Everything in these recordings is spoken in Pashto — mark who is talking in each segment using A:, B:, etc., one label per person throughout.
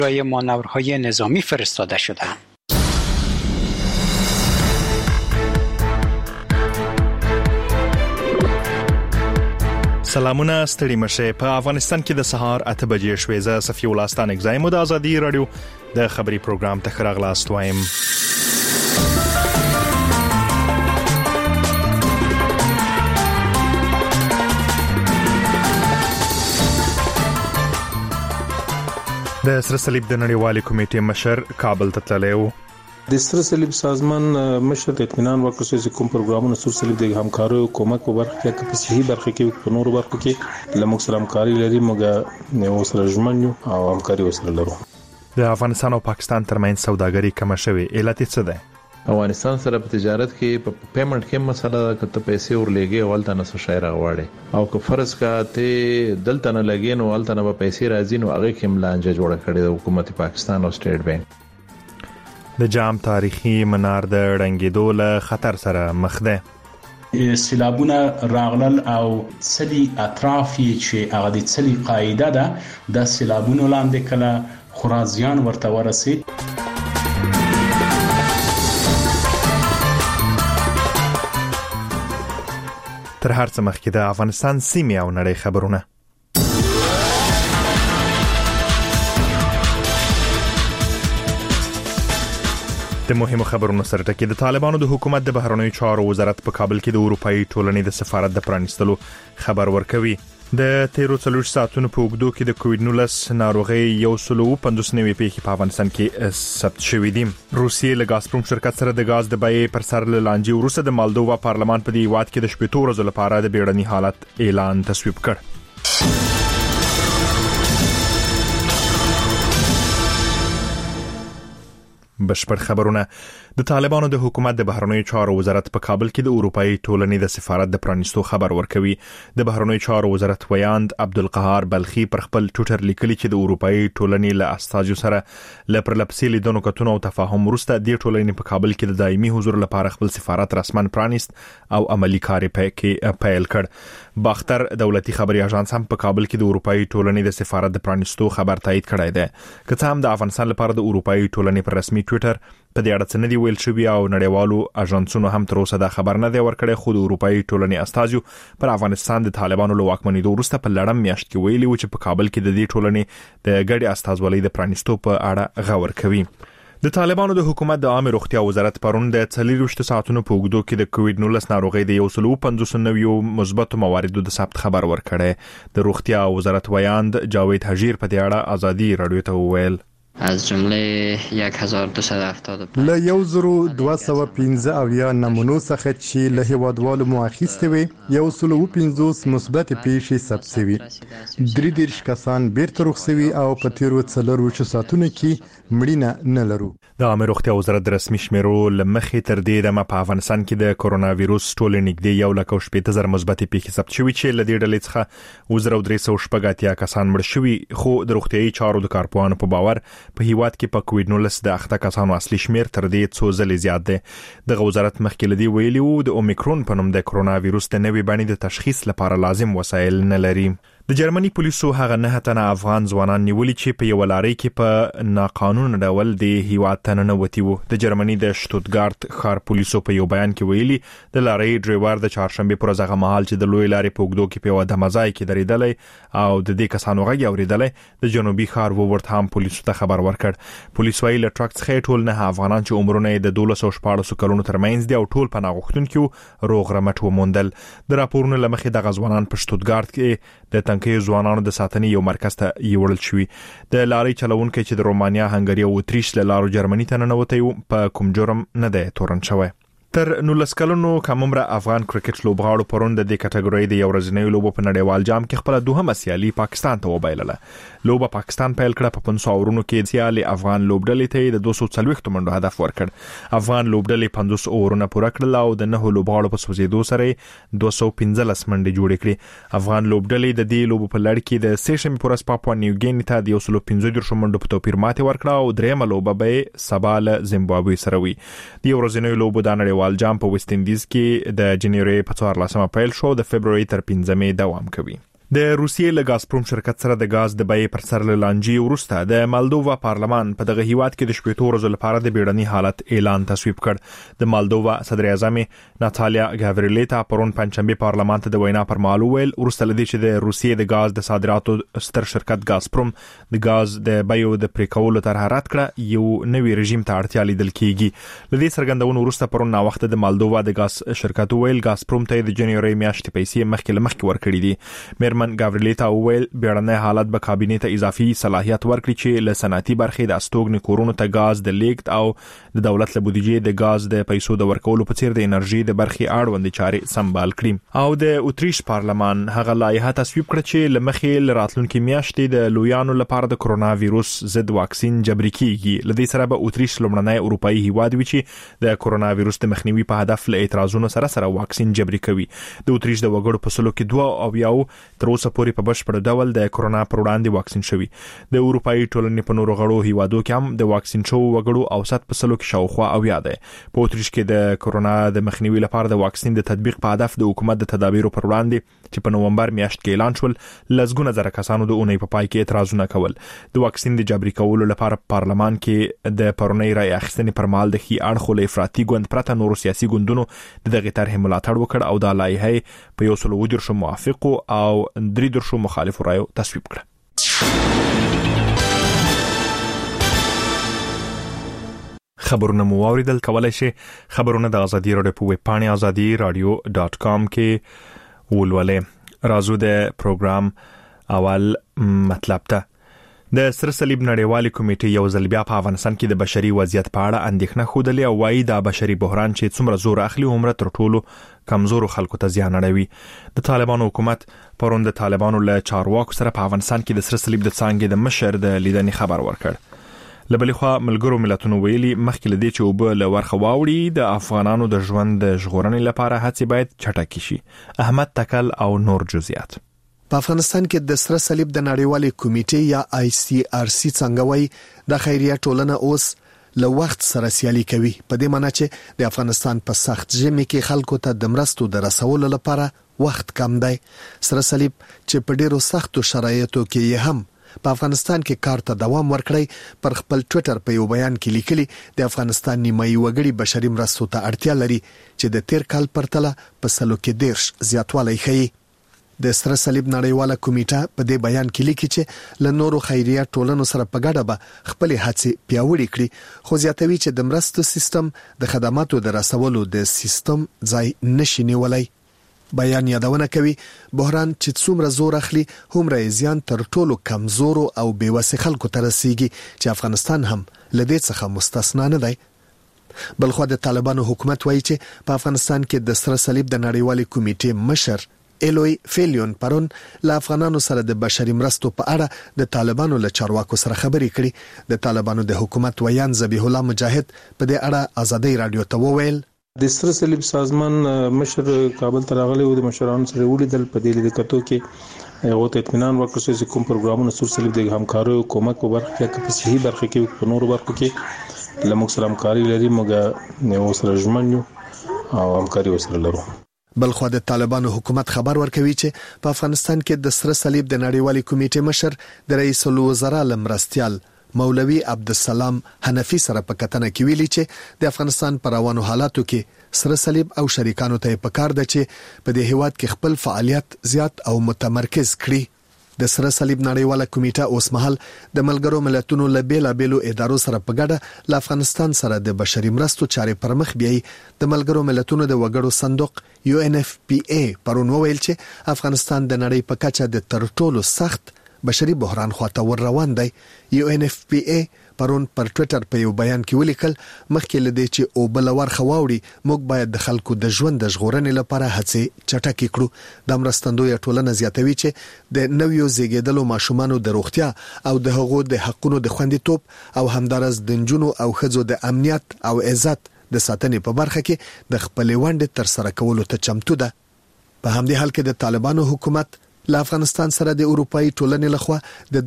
A: برای مانورهای نظامی فرستاده شدند.
B: سلامونه ستړي مشه. په افغانستان کې د سهار 8 بجې شوې. زه صفي الله ستانک زایم د ازادي رادیو د خبري پروګرام ته راغلاست وایم. د سره صلیب د نړیوالې کمیټې مشر کابل ته تللی و.
C: د سره صلیب سازمان مشر اطمینان ورکړ چې کوم پروګرامونه سره صلیب د همکارۍ او کومک په برخه کې په صحیح برخه کې په نورو برخو کې لموږ سره همکاري لري، موږ یو سره ژمن یو او همکاري وسره لرو.
B: د افغانستان او پاکستان ترمنځ سوداګري کمه شوې، علت څه ده؟
D: افغانستان سره په تجارت کې په پیمنټ کې مسله کته پیسې ورلېږي او ولته نس شایر غواړي او که فرض کا ته دلته نه لګین او ولته نه پیسې راځي نو هغه کې ملانجه جوړه کړې د حکومت پاکستان او سټیټ بانک.
B: د جام تاریخي منار د ړنګېدو له خطر سره مخ ده.
E: سیلابونه راغلل او څلي اطراف چې هغه د څلي قاعده ده د سیلابونو لاندې کله خرازیان ورته ورسید.
B: تر هر څه مخکې د افغانستان سیمې او نړۍ خبرونه. د مهمو خبرونو سره ټکی. د طالبانو د حکومت د بهرنیو چارو وزارت په کابل کې د اروپאי ټولنې د سفارت د پرانیستلو خبر ورکوي. د 13 ساعتونو په اوږدو کې د کووډ-19 ناروغي 159 پیښې په افغانستان کې ثبت شوې دي. روسیې له غازپروم شرکت سره د غاز د بیې پر سر لانجې وروسته د مالدووا پارلمان په دې هیواد کې د 7 ورځو لپاره د بیړني حالت اعلان تصویب کړ. بشپړ خبرونه. د طالبانو د حکومت د بهرنیو چارو وزارت په کابل کې د اروپאי ټولنې د سفارت د پرانیستو خبر ورکوي. د بهرنیو چارو وزارت ویاند عبدالقهار بلخي پر خپل ټوئیټر لیکلي چې د اروپאי ټولنې له استازو سره ل پرلپسې لیدنو کتنو او تفاهم وروسته د ټولنې په کابل کې د دایمي حضور لپاره خپل سفارت رسمن پرانیست او عملی کاری پیل کړ. باختر دولتي خبري اژانس هم په کابل کې د اروپאי ټولنې د سفارت د پرانیستو خبر تایید کړی دی. که څه هم د افغانستان لپاره د اروپאי ټولنې پر رسمي ټوئیټر په دې اړه څه نه دی ویل شوی او نړیوالو اژانسونو هم تر اوسه دا خبر نه دی ورکړی، خو د اروپאי ټولنې استازو پر افغانستان د طالبانو له واکمنېدو وروسته په لړم میاشت کې ویلي و چې په کابل کې د دې ټولنې د ګډې استازولۍ د پرانیستو په اړه غور کوي. د طالبانو د حکومت د عامه روغتیا وزارت پرون د 24 ساعتونو په اوږدو کې د کووډ-19 ناروغي د 159 مثبت مواردو د ثبت خبر ورکړی. د روغتیا وزارت ویاند جاوید حجیر په دې اړه ازادي رادیو ته وویل.
F: از جمله 1270
G: له 1215 نمونو څخه چې له هیوادوالو مو اخیستې وي 150 مثبت پیښې ثبت شوي. 33 کسان بیرته رخصوي او په تیرو 4 ساعتونو کې مړینه نه لرو.
B: د عامه روغتیا وزارت د رسمي شمیرو لمخې تر دې د په افغانستان کې د کورونا وایروس ټولې نږدې 1.8 مثبت پیښې ثبت شوي چې له دې ډلې څخه 1380 کسان مړ شوي، خو د روغتیايي چارو د کارپوهانو په باور په هیواد کې په کووډ-19 د اخته کسانو اصلي شمیر تر دې څو ځلې زیات دی. د وزارت مخکې لدی ویلي وو د اومیکرون په نوم د کورونا وایروس د نوې بڼې د تشخیص لپاره لازم وسایل نه لري. د جرمني پولیسو هغه 9 تنه افغان ځوانان نیولي چې په یو لارۍ کې په ناقانونه ډول د هیواد تننه وتی وو. د جرمني د شتوتګارت ښار پولیسو په یو بیان کې ویلي د لارۍ ډرایور د چهارشنبه پر ورځ هغه مهال چې د لوی لارې په اوږدو کې په یو دمځای کې درېدلی او د دې کسانو غږ اورېدلی د جنوبي ښار وورتهام پولیسو ته خبر ورکړ. پولیس ویلي له ټرک څخه ټول 9 افغانان چې عمرونه د 1214 کلونو ترمنځ دي او ټول پناه غوښتونکو روغ رمټ وموندل. د راپورونو لمخې د غزوانان په شتوتګارت کې د تنکي ځوانانو د ساتنې یو مرکز ته یوړل شوی. د لارۍ چلوونکي چې د رومانیا، هنګري او اتریش له لارو جرمني ته ننوتی په کوم جرم نه دی تورن شوی. تر 19 کلونو کم عمره افغان کرکټ لوبغاړو پرون د دې کټګورۍ د یو ورځنۍ لوبو په نړیوال جام کې خپل دوهمه سیالي پاکستان ته وبایلله. لوبه پاکستان پیل کړه په 500 اورونو کې سیالي افغان لوبډلې ته د 240 منډو هدف ورکړ. افغان لوبډلې 50 اورونه پوره کړل او د 9 لوبغاړو په سوځېدو سره 215 منډې جوړې کړې. افغان لوبډلې د دې لوبو په لړ کې د سیشن پورس پاپوا نیو ګینی ته د 115 منډو په توپیر ماتې ورکړه او درېمه لوبه به سبا له زیمبابوې سره وي. د ورځنۍ لوبو د نړیوال جام په ویسټ انډیز کې د جنوري په 14 پیل شو، د فبرवरी تر 15 دوام کوي. د روسیې له غازپروم شرکت سره د غاز د بیې پر سر لانجې وروسته د مالدووا پارلمان په دغه هیواد کې د شپږ ورځو لپاره د بیړني حالت اعلان تصویب کړ. د مالدووا صدر اعظم ناتالیا گاوریلیتا پرون پنځشنبه پارلمان ته د وینا پر مهال وویل وروسته لدې چې د روسیې د غاز د صادراتو ستر شرکت غازپروم د غاز د بیو د پریکولو طرح رد کړه یو نوی رژیم ته اړتیا لیدل کیږي. لدې څرګندونو وروسته پرون نا وخت د مالدووا د غاز شرکت ویل غازپروم ته د جنوري میاشتې پیسې مخکې ورکړي دي. گاوریلیتا وویل بیړنی حالت به کابینې ته اضافي صلاحیت ورکړي چې له صنعتي برخې د استوګنې کورونو ته غاز د لیږد او د دولت له بودیجې د غاز د پیسو د ورکولو په څیر د انرژي د برخې اړوند چارې سمبال کړي. او د اوتریش پارلمان هغه لایحه تصویب کړه چې لمخې لراتلونکو میاشتې د لویانو لپاره د کرونا وایروس ضد واکسین جبري کیږي. لدې سره به اوتریش لومړنی اروپאי هیواد وي چې د کرونا وایروس د مخنیوي په هدف له اعتراضونو سره واکسین جبري کوي. د اوتریش د وګړو په سلو کې 2 او تر اوسه پورې په بشپړ ډول د کرونا پر وړاندې واکسین شوی. د اروپאי ټولنې په نورو غړو هیوادو کې هم د واکسین شو وګړو اوسط په سلو کې شاوخوا او یاده. په اوتریش کې د کرونا د مخنیوي لپاره د واکسین د تطبیق په هدف د حکومت د تدابیرو پر وړاندې چې په نومبر میاشت کې اعلان شول لزګونه زره کسانو د اونۍ په پای کې اعتراضونه کول. د واکسین د جبري کولو لپاره پارلمان کې د پرونی رای اخیستنې پر مهال د خي اړخو له افراطي ګوند پرته نورو سیاسي ګوندونو دغه طرح ملاتړ وکړ او د لایحه په 110 موافق او 3 مخالف رایو تصویب کړ. خبرونه مو اوریدل. کولای شئ خبرونه د ازادي رادیو په ویب پاڼه azadi.radio.com کې ولولئ. راځو د پروګرام اول مطلب ته. د سره صلیب نړیوالې کمیټې یو ځل بیا په افغانستان کې د بشري وضعیت په اړه اندېښنه خوده او وايي دا بشري بحران چې څومره زور اخلي عمره تر ټولو کمزورو خلکو ته زیان اړوي. د طالبانو حکومت پرون د طالبانو له چارواکو سره په افغانستان کې د سره صلیب د څانګې د مشر د لیدنې خبر ورکړ. لبلې خوا ملګرو ملتونو ویلي مخکې لدې چې وب له ورخه واوړي د افغانانو د ژوند د ژغورنې لپاره هڅې باید چټکې شي. احمد تکل او نور جزئیات.
H: په افغانستان کې د سره صلیب د نړیوالې کمیټې یا ICRC څنګه وایي د خیریه ټولنه اوس له وخت سره سیالي کوي. په دې معنی چې د افغانستان په سخت ژمي کې خلکو ته د مرستو د رسولو لپاره وخت کم دی. سره صلیب چې په ډیرو سختو شرایطو کې هم په افغانستان کې کار ته دوام ورکړی پر خپل ټوئیټر په یو بیان کې لیکلي د افغانستان نیمایي وګړي بشري مرستو ته اړتیا لري چې د تیر کال پرتله په سلو کې 10 زیاتوالی ښیي. د سره صلیب نړیواله کمیټه په دې بیان کې لیکي چې له نورو خیریه ټولنو سره په ګډه به خپل هڅې پیاوړې کړي خو زیاتوي چې د مرستو سیستم د خدماتو د رسولو د سیستم ځای نشي نیولای. بیان یادونه کوي بحران چې څومره زور اخلي هومره زیان تر ټولو کمزورو او بیوسه خلکو ته رسیږي چې افغانستان هم لدې څخه مستثنا نه دی. بلخو د طالبانو حکومت وایي چې په افغانستان کې د سره صلیب د نړیوالې کمیټې مشر الوی فیلیون پرون له افغانانو سره د بشري مرستو په اړه د طالبانو له چارواکو سره خبرې کړې. د طالبانو د حکومت ویان ذبیح الله مجاهد په دې اړه ازادي رادیو ته وویل
C: د سره صلیب سازمان مشر کابل ته راغلی او د مشرانو سره ولیدل. په دې لیدکتو کې هغه ته اطمینان ورکړ چې کوم پروګرامونه سره صلیب د همکارۍ او کومک په برخه کې په صحیح برخه کې په نورو برخو کې لموږ سره همکاري لري. موږ نو سره ژمنو او همکاري وسره لرو.
H: بلخو د طالبانو حکومت خبر ورکوي چې په افغانستان کې د سره صلیب د نړیوالې کمیټې مشر د رئیس الوزرا لمرستيال مولوي عبدالسلام حنفي سره په کتنه کې ویلي چې د افغانستان پر روانو حالاتو کې سره صلیب او شریکانو ته پکار ده چې په دې هیواد کې خپل فعالیت زیات او متمرکز کړي. د سره صلیب نړیواله کمیټه اوس مهال د ملګرو ملتونو له بیلابېلو ادارو سره په ګډه له افغانستان سره د بشري مرستو چارې پر مخ بیاي. د ملګرو ملتونو د وګړو صندوق UNFPA پرون وویل چې افغانستان د نړۍ په کچه د تر ټولو سخت بشري بحران خواته ور روان دی. UNFPA پرون پر ټوئیټر په یو بیان کې ولیکل مخکې لدې چې او بل ورخه واوړي موږ باید د خلکو د ژوند د ژغورنې لپاره هڅې چټکې کړو. د مرستندوی ټولنه زیاتوي چې د نویو زیږیدلو ماشومانو د روغتیا او د هغو د حقونو د خوندیتوب او همدارس د جنونو او ښځو د امنیت او عزت د ساتنې په برخه کې د خپل ونډې تر سره کولو ته چمتو ده. په همدې حال کې د طالبانو حکومت له افغانستان سره د اروپאי ټولنې لخوا د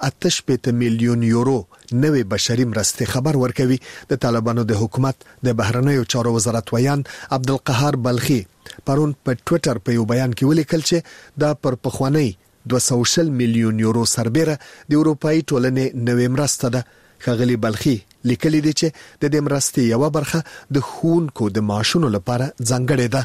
H: 288 میلیون یورو نوې بشري مرستې خبر ورکوي. د طالبانو د حکومت د بهرنیو چارو وزارت ویان عبدالقهار بلخي پرون په ټوئیټر په یو بیان کې ولیکل چې دا پر پخوانی 200 میلیون یورو سربېره د اروپאי ټولنې نوې مرسته ده. ښاغلي بلخي لیکلي دي چې د دې مرستې یوه برخه د ښوونکو د معاشونو لپاره ځانګړې ده.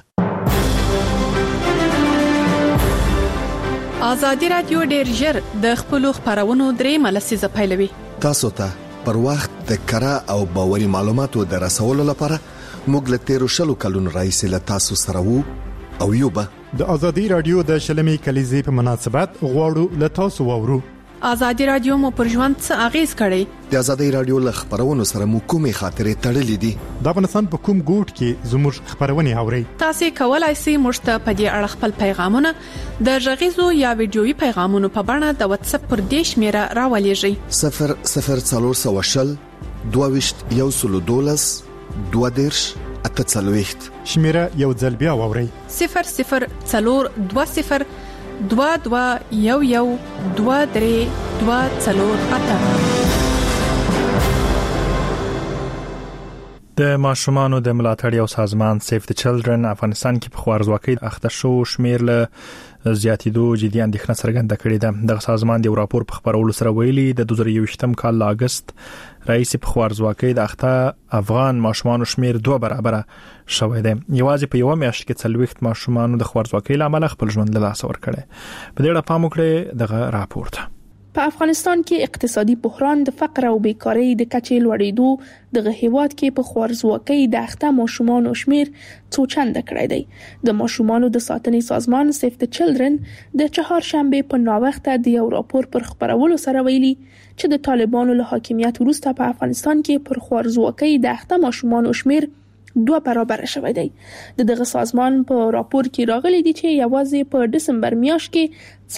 I: ازادي راډیو ډېر ژر د خپلو خبرونو درېیمه لسیزه پیلوي.
H: تاسو ته پر وخت د کره او باوري معلوماتو د رسولو لپاره موږ له 13 کلونو راهیسې له تاسو سره وو او یو به
G: د ازادي راډیو د شلمې کلیزې په مناسبت غواړو له تاسو واورو.
I: ازادي راډیو مو پر ژوند څه اغیز کړی؟
H: د ازادي راډیو له خبرونو سره مو کومې خاطرې تړلې دي؟
G: د افغانستان په کوم ګوټ کې زموږ خبرونه اورئ؟
I: تاسو کولای شئ موږ ته په دې اړه خپل پیغامونه د غږیزو یا ویډیويي پیغامونو په بڼه د واتس اپ پر دې شمیره راولېږئ.
H: 00420 22 12 28
G: شمیره یو ځل بیا واورئ.
I: 00420 22 11 23
B: د ماشومانو د ملاتړ یو سازمان سیف د چلډرن افغانستان کې په خوارزواکۍ اخته شو شمیر له زیاتېدو جدي اندېښنه څرګنده کړې ده. د سازمان د راپور په خبرولو سره ویلي د 2021م کال له اگست رئیس په خوارزواکۍ د اخته افغان ماشومانو شمیر 2 برابر شوی دی. یوازې په یو میاشت کې 40 ماشومانو د خوارزواکۍ لامل خپل ژوند له لاسه ورکړي. په دې اړه پام وکړئ دغه راپور ته.
J: په افغانستان کې اقتصادي بحران د فقر او بیکاری د کچې لوړېدو دغه هیواد کې په خوارزواکۍ د اخته ماشومانو شمیر څو چنده کړی دی. د ماشومانو د ساتنې سازمان سیف د چلډرن د چهارشنبه په ناوخته د یو راپور پر خبرولو سره ویلي چې د طالبانو له حاکمیت وروسته په افغانستان کې پر خوارزواکۍ د اخته ماشومانو شمیر 2 برابر شوی دی. دغه سازمان په راپور کې راغلي دي چې یوازې په دسمبر میاشت کې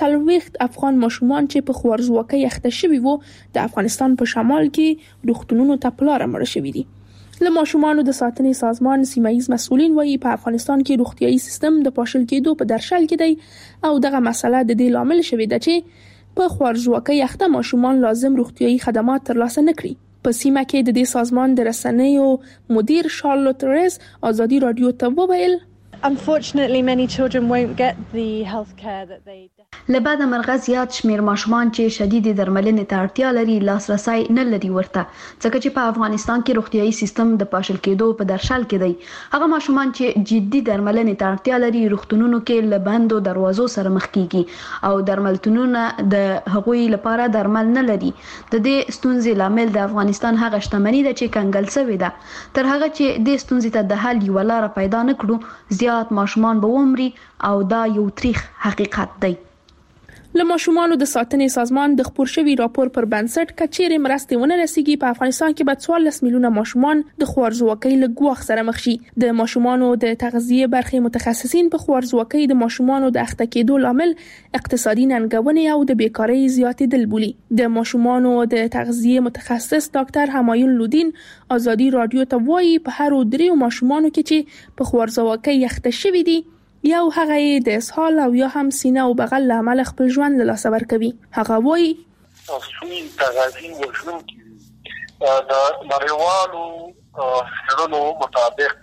J: 40 افغان ماشومان چې په خوارزواکۍ اخته شوي وو د افغانستان په شمال کې روغتونونو ته په لار مړ شوي دي. له ماشومانو د ساتنې سازمان سیمایي مسؤلین وایي په افغانستان کې روغتيایي سیستم د پاشل کېدو په درشل کې دی او دغه مسله د دې لامل شوی دی چې په خوارزواکۍ اخته ماشومان لازم روغتيایي خدمات ترلاسه نکړي. په سیمه کې د دې سازمان د رسنیو مدیر شارلوت ریز ازادي رادیو ته وویل
K: Unfortunately, many children won't get the healthcare that they
L: لبعد مرغه زیات شمیر ماشومان چې شدید درملنې ته اړتیا لري لاسرسي نه لري ورته ځکه چې په افغانستان کې روغتيایي سیستم د پاشل کېدو په درشل کې دی. هغه ماشومان چې جدي درملنې ته اړتیا لري روغتونونو کې لبندو دروازو سره مخ کیږي او درملتونونه د هغوی لپاره درمل نه لري. د دې ستونزې لامل د افغانستان هغه شتمنۍ ده چې کنګل شوې ده. تر هغه چې د ستونزې ته د حل یو لار پیدا نکړو زیات ماشومان به ومري او دا یو تاریخ حقیقت دی.
J: له ماشومانو د ساتنې سازمان د خپور شوی راپور پر بنسټ کچېرې مرستې ونه رسیږي په افغانستان کې به 14 میلیونه ماشومان د خوارزواکۍ له ګواښ سره مخ شي. د ماشومانو د تغذیه برخې متخصصین په خوارزواکۍ د ماشومانو د اخته کېدو لامل اقتصادي ننګونې او د بیکاری زیاتېدل بولي. د ماشومانو د تغذیه متخصص ډاکټر همایون لودین ازادي رادیو ته وایي په هر 3 ماشومانو کې چې په خوارزواکۍ اخته شوي دي یو هغه د اسهال او یا هم سینه او بغل له امله خپل ژوند له لاسه ورکوي. هغه وایي
M: تاسو تغذیه وژونکي د نړیوالو څېړنو مطابق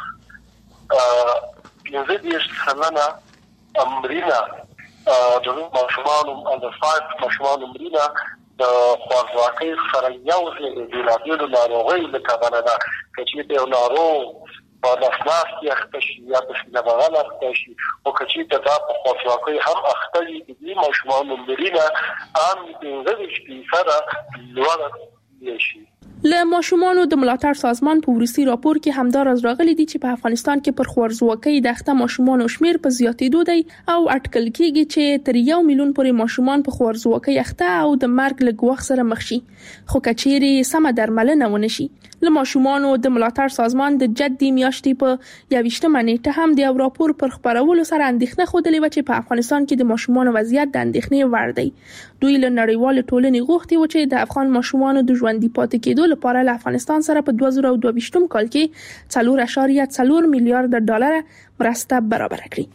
M: 15% امرینا د ماشومانو اندر 5 ماشومانو امرینا د خوارزواکۍ سره یو ځای د بیلابیلو ناروغیو له کبله ده چې د ناروغ په نفس کې اخته شي یا په سینه بغل اخته شي او کچې ته دا په خوارزواکۍ هم اخته دي د ماشومانو امرینا هم 15% لوړه شي.
J: له ماشومانو د ملاتړ سازمان په وروستي راپور کې همدار از راغلي دي چې په افغانستان کې پر خوارزواکۍ د اخته ماشومانو شمیر په زیاتېدو دی او اټکل کېږي چې تر 1 میلیون پورې ماشومان په خوارزواکۍ اخته او د مرګ له ګواښ سره مخ شي خو کچېرې سم درملنه ونه شي. له ماشومانو د ملاتړ سازمان د جدي میاشتې په 21مه نیټه هم د راپور پر خبرولو سره اندېښنه خوده لري چې په افغانستان کې د ماشومانو وضعیت د اندېښنې وړ دی. دوی له نړیوال ټولنې غوښتي و چې د افغان ماشومانو د ژوندۍ پاتې کېدو لپاره له افغانستان سره په 2022 کال کې 4.4 میلیارډ ډالر مرسته برابر کړي.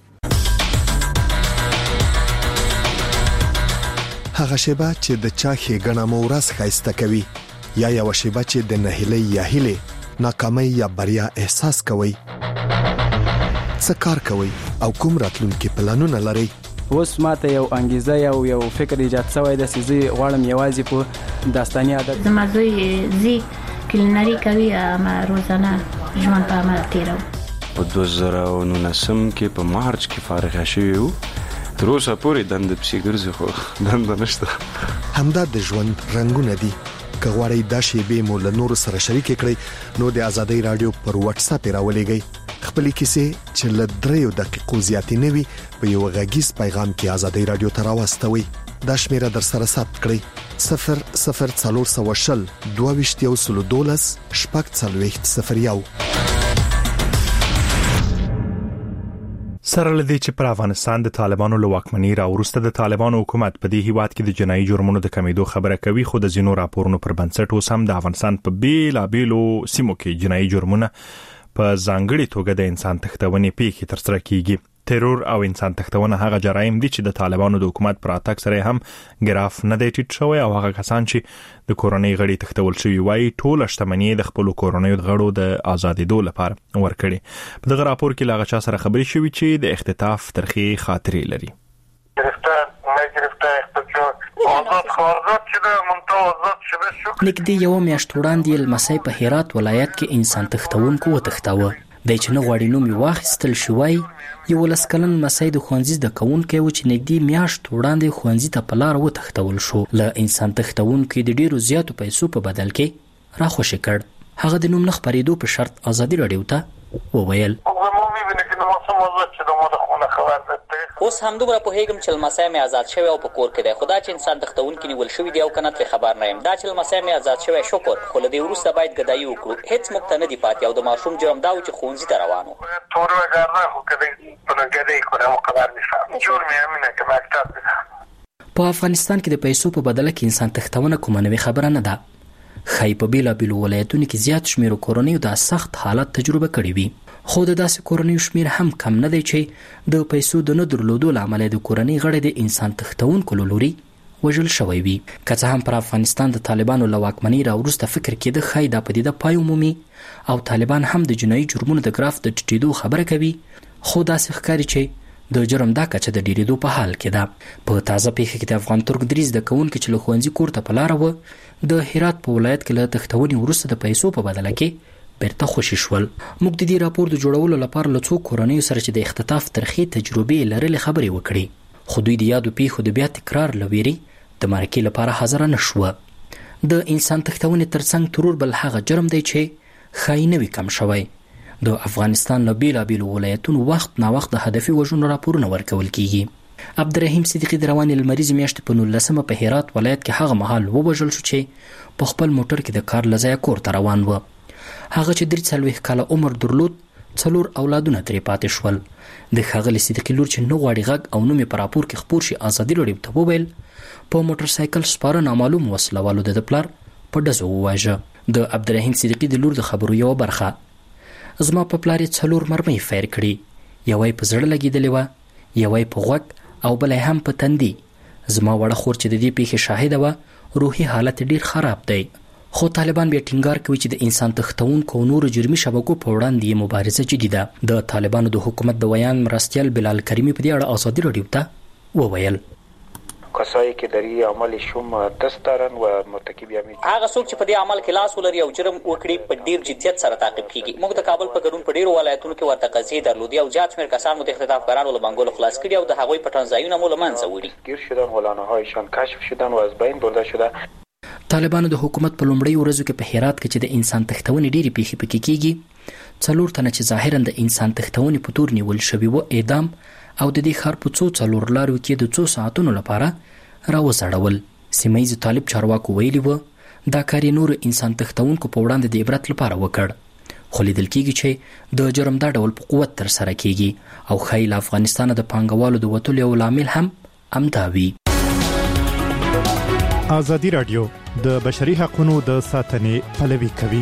H: هغه شیبه چې د چا ښېګڼه مو ورځ ښایسته کوي یا یو شیبه چې د نهیلۍ یا هیلې ناکامۍ یا بریا احساس کوي. څه کار کوي او کوم راتلونکي پلانونه لري
N: اوس ماته یو انګیزه یو فکر ایجاد شوی د سيزي غواړم یوازې په داستاني عادت
O: زمازوی زی کلینری کوي ما روزانه ژوند په عمل تیرو
P: په 2019 کې په مارچ کې فارغ شوی وو تر اوسه پورې دند پسې ګرځي خو دند نشته
H: همدا د ژوند رنگونه دي که غواړئ دا شیبې مو له نورو سره شریک کړئ نو د آزادۍ رادیو پر واتس اپ راولېږئ خپلې کیسې چې له 3 دقیقو زیاتې نه وي په یو غږیز پیغام کې آزادۍ رادیو ته راوستوئ دا شمیره در سره ثبت کړئ 00420 22 شپږ
B: سره لدی چې پر افغانستان د طالبانو له واکمنۍ راوروسته د طالبانو حکومت په دې هیواد کې د جنایي جرمونو د کمیدو خبره کوي خو د زینو راپورونو پر بنسټ اوس هم د افغانستان په بیلابیلو سیمو کې جنایي جرمونه په ځانګړي توګه د انسان تښتونې پیښې ترسره کیږي ترور او انسان تښتونه هغه جرایم دي چې د طالبانو د حکومت پر اتاک سره هم ګراف نه دی ټیټ شوی او هغه کسان چې د کورونی غړي تښتول شوی وای ټول شتمنۍ د خپل کورونی غړو د آزادېدو لپاره ورکړي په دغه راپور کې لاغه چا سره خبري شوی چې د اختطاف ترخی خاطرې لري
Q: نږدې یو میاشت وړاندې لمسی په هرات ولایت کې انسان تښتونکو وتښتاوه د چې نه غواړي نوم واخیستل شوی یو لسکلن مسای د خوانزي د کونکو چې نږدې میاشت وړاندې خوانزي ته په لار وتښتول شو له انسان تښتونکو د ډیرو زیاتو پیسو په بدل کې راخوشي کړ هغه د نوم نه خبرېدو په شرط آزادي رادیو ته وویل
R: اوس هم دومره په هیګم چې لمسی مې آزاد شوی او په کور کې دی خدا چې انسان تښتونکو نیول شوی دی او کنه تر خبر نه يم دا چې لمسی مې آزاد شوی شکر خو له دې وروسته باید ګدایي وکړو هیڅ مقته نه دی پاتې او د ماشوم جرم دا چې خونځي ته روانو
M: تور وګرځه خو کله په ګدایي کوم خبر نشم جوړ مې امینه کې مکتب
Q: په افغانستان کې د پیسو په بدله کې انسان تښتونه کومه نوې خبره نه ده خای په بیلابیلو ولایتونو کې زیات شمیر کورونیو د سخت حالت تجربه کړې وي خو د داسې کورنیو شمیر هم کم نه دی چې د پیسو د نه درلودو لامل د کورنۍ غړي د انسان تښتونکو لوري وژل شوی وي که څه هم پر افغانستان د طالبانو له واکمنۍ راوروسته فکر کېده ښایي دا پدیده پای ومومي او طالبان هم د جنایي جرمونو د ګراف د ټیټېدو خبره کوي خو داسې ښکاري چې د جرم دا کچه د ډیریدو په حال کې ده په تازه پیښه کې د افغان ترک دریز د کونکو چې له ښوونځي کور ته په لاره و د هرات په ولایت کې له تښتونې وروسته د پیسو په بدله کې بیرته خوشي شول موږ د دې راپور د جوړولو لپاره له څو کورنیو سره چې د اختطاف ترخی تجربې لرلې خبرې وکړې خو دوی د یادو پیښو د بیا تکرار لويري د مرکې لپاره حاضر نه شو د انسان تښتونې ترڅنګ ترور بل هغه جرم دی چې خاينوي کم شوی د افغانستان له بیلابیلو ولایتونو وخت نا وخت د هدفي وژنو راپورونه ورکول کیږي عبدالرحیم صدیقی د روانې لمریز میاشتې په 19 په هرات ولایت کې هغه مهال ووژل شو چې په خپل موټر کې د کار لځای کور ته روان و هغه چې 43 کاله عمر درلود 4 اولادونه ترې پاتې شول د ښاغلي صدیقي لور چې نو غواړي غږ او نوم په راپور کې خپور شي آزادي رادیو ته وویل په موټر سایکل سپاره نامعلوم وسلوالو د پلار په ډزو وواژه د عبدالرحیم صدیقي د لور د خبرو یو برخه زما په پلار 4 مرمۍ فایر کړي یوې په زړه لګیدلې و یوې په غوږ او بلې هم په تندي زما وړه خور چې د دې پیښې شاهده و روحي حالت ډیر خراب دی خو طالبان بیا ټینګار کوي چې د انسان تښتونکو او نورو جرمي شبکو په وړاندې مبارزه جدي ده د طالبانو د حکومت د ویان مرستیال بلال کریمی په دې اړه آزادي رادیو ته وویل
S: کسایی که در این عمل شوم دست دارن و مرتکب یعنی
R: هغه څوک چې په دې عمل کې لاس ولري او جرم وکړي په ډیر جديت سره تعقیب کیږي موږ د کابل په ګډون په ډیرو ولایتونو کې ورته قضیې درلودي او زیات شمېر کسان مو د اختطافګرانو له منګولو خلاص کړي او د هغوی په ټانزایونه مو له منځه وړي
S: گیر شدن غلانه‌هایشان کشف شدن و از بین برده شده
Q: طالبانو د حکومت په لومړی ورځو کې په هرات کې چې د انسان تښتونې ډېری پیښې پکې کیږي 4 تنه چې ظاهرا د انسان تښتونې په تور نیول شوي و اعدام او د دې ښار په 4 لارو کې د 2 ساعتونو لپاره راوځړول سیمایي طالب چارواکو ویلي و دا کار نور انسان تښتونکو په وړاندې د عبرت لپاره وکړ خو لیدل کیږي چې د جرم دا ډول په قوت تر سره کیږي او خیل افغانستان د پانګوالو د وټول یو لامل هم امداوي
B: آزادی رادیو د بشري حقوقو د ساتنې پلوي کوي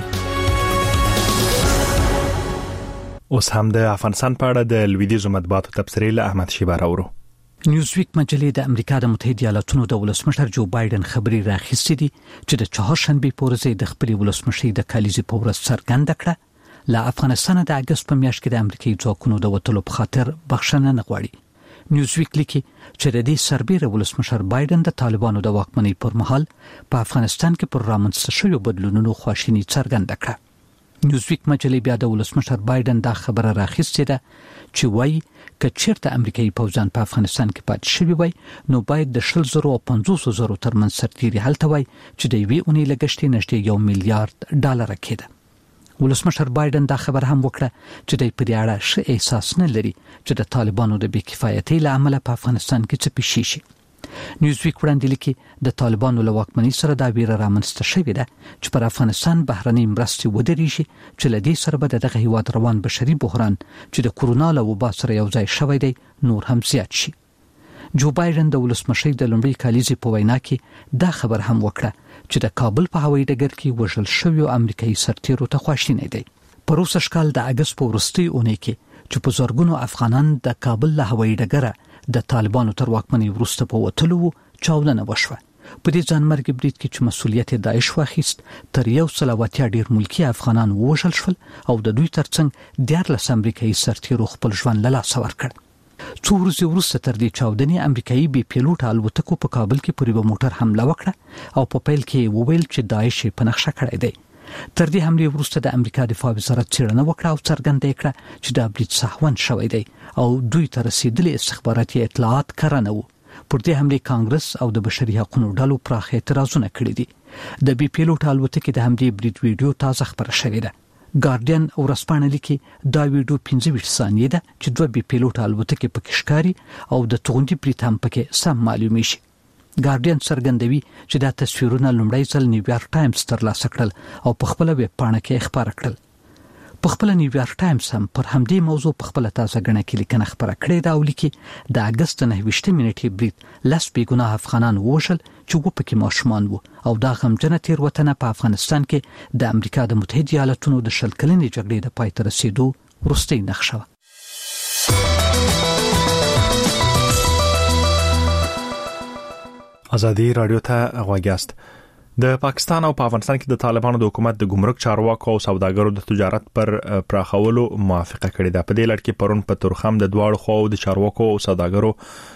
B: اوس هم د افغانستان په اړه د لویدیځو مطبوعاتو تبصرې له احمد شیبه راوړو
T: نیوزویک مجلې د امریکا د متحده ایالاتونو د ولسمشر جو بایدن خبري راخستې دي چې د چهارشنبه په ورځ د خپل ولسمشي د کالیزي په ورځ څرګنده کړه له افغانستان د اگست په میاشت کې د امریکایي ځواکونو د وټلو په خاطر بخښنه نه غواړي نیوزویک لیکي چې د دې سربېره ولسمشر بایدن د طالبانو د واکمنۍ پر مهال په افغانستان کې پر رامنځته شویو بدلونونو خواشیني څرګنده کړه. نیوزویک مجلې بیا د ولسمشر بایدن دا خبره راخیستې ده چې وایي که چیرته امریکایي پوځیان په افغانستان کې پاتې شوي وای نو باید د 100,000 او 50,000 ترمنځ سرتیري هلته وای چې د یوې اونۍ لګښت نږدې $1 میلیارډ کېده. ولسمشر بایدن دا خبر هم وکړه چې د پرې اړه ښه احساس نه لري چې د طالبانو د بې کفایتۍ له امله په افغانستان کې څه پیښ شي. نیوزویک وړاندې لیکي د طالبانو له واکمنۍ سره دا ویره رامنځته شوې ده چې پر افغانستان بهرنۍ مرستې ودرېږي چې له دې سره به دغه هیواد روان بشري بحران چې د کورونا له وبا سره یو ځای شوی دی نور هم زیات شي. جو بایدن د ولسمشۍ د لومړۍ کالیزې په وینا کې دا خبر هم وکړه چې د کابل په هوایي ډګر کې وژل شویو امریکایي سرتیرو ته خواشینی دی. پروسه شکال د اگست په وروستۍ اونۍ کې چې په زرګونو افغانان د کابل له هوایي ډګره د طالبانو تر واکمنۍ وروسته په وتلو چاودنه وشوه. په دې ځانمرګي برید کې چې مسؤلیت داعش واخیست تر 180 ډیر ملکی افغانان وژل شول او د دوی ترڅنګ 14 امریکایي سرتیرو خپل ژوند له لاسه ورکړ. څو ورځې وروسته تر دې چاودنې امریکایي بې پیلوټ الوتکو په کابل کې پر یو موټر حمله وکړه او په پیل کې وویل چې داعش په نقشه کړی دی. تر دې حملې وروسته د امریکا دفاع وزارت څېړنه وکړه او څرګنده کړه چې دا برید سهون شوی دی او دوی ته رسیدلي استخباراتي اطلاعات کره نه وو. پر دې حملې کانګرس او د بشري حقوقو ډلو پراخ اعتراضونه کړي دي. د بې پیلوټ الوتکې د حملې برید ویډیو تازه خبره شوې ده. ګارډین او ورځپاڼه لیکي دا ویډیو 25 ثانیې ده چې دوه بې پیلوټ الوتکې پکې ښکاري او د توغندي برید هم پکې سم معلومي شي. ګارډین څرګندوي چې دا تصویرونه لومړی ځل نیویارک ټایمز ترلاسه کړل او په خپل ویب پاڼه کې خبره کړل. په خپل نیویارک ټایمز هم پر همدې موضوع په خپل تازه غنه کې لیکنه خبره کړې ده او لیکي د اگست 9 نیټې برید لاس بیګناه افغانان وژل چې و پکې ماشومان وو او دا غمجنه تیروتنه په افغانستان کې د امریکا د متحده ایالاتونو د شل کلنې جګړې د پای ته رسیدو وروستۍ نقشه وه.
B: ازادي رادیو ته غواګاست. د پاکستان او په افغانستان کې د طالبانو د حکومت د ګمرک چارواکو او سوداګرو د تجارت پر پراخولو موافقه کړې ده. په دې لړ کې پرون په تورخم د دواړو خواو د چارواکو او سوداګرو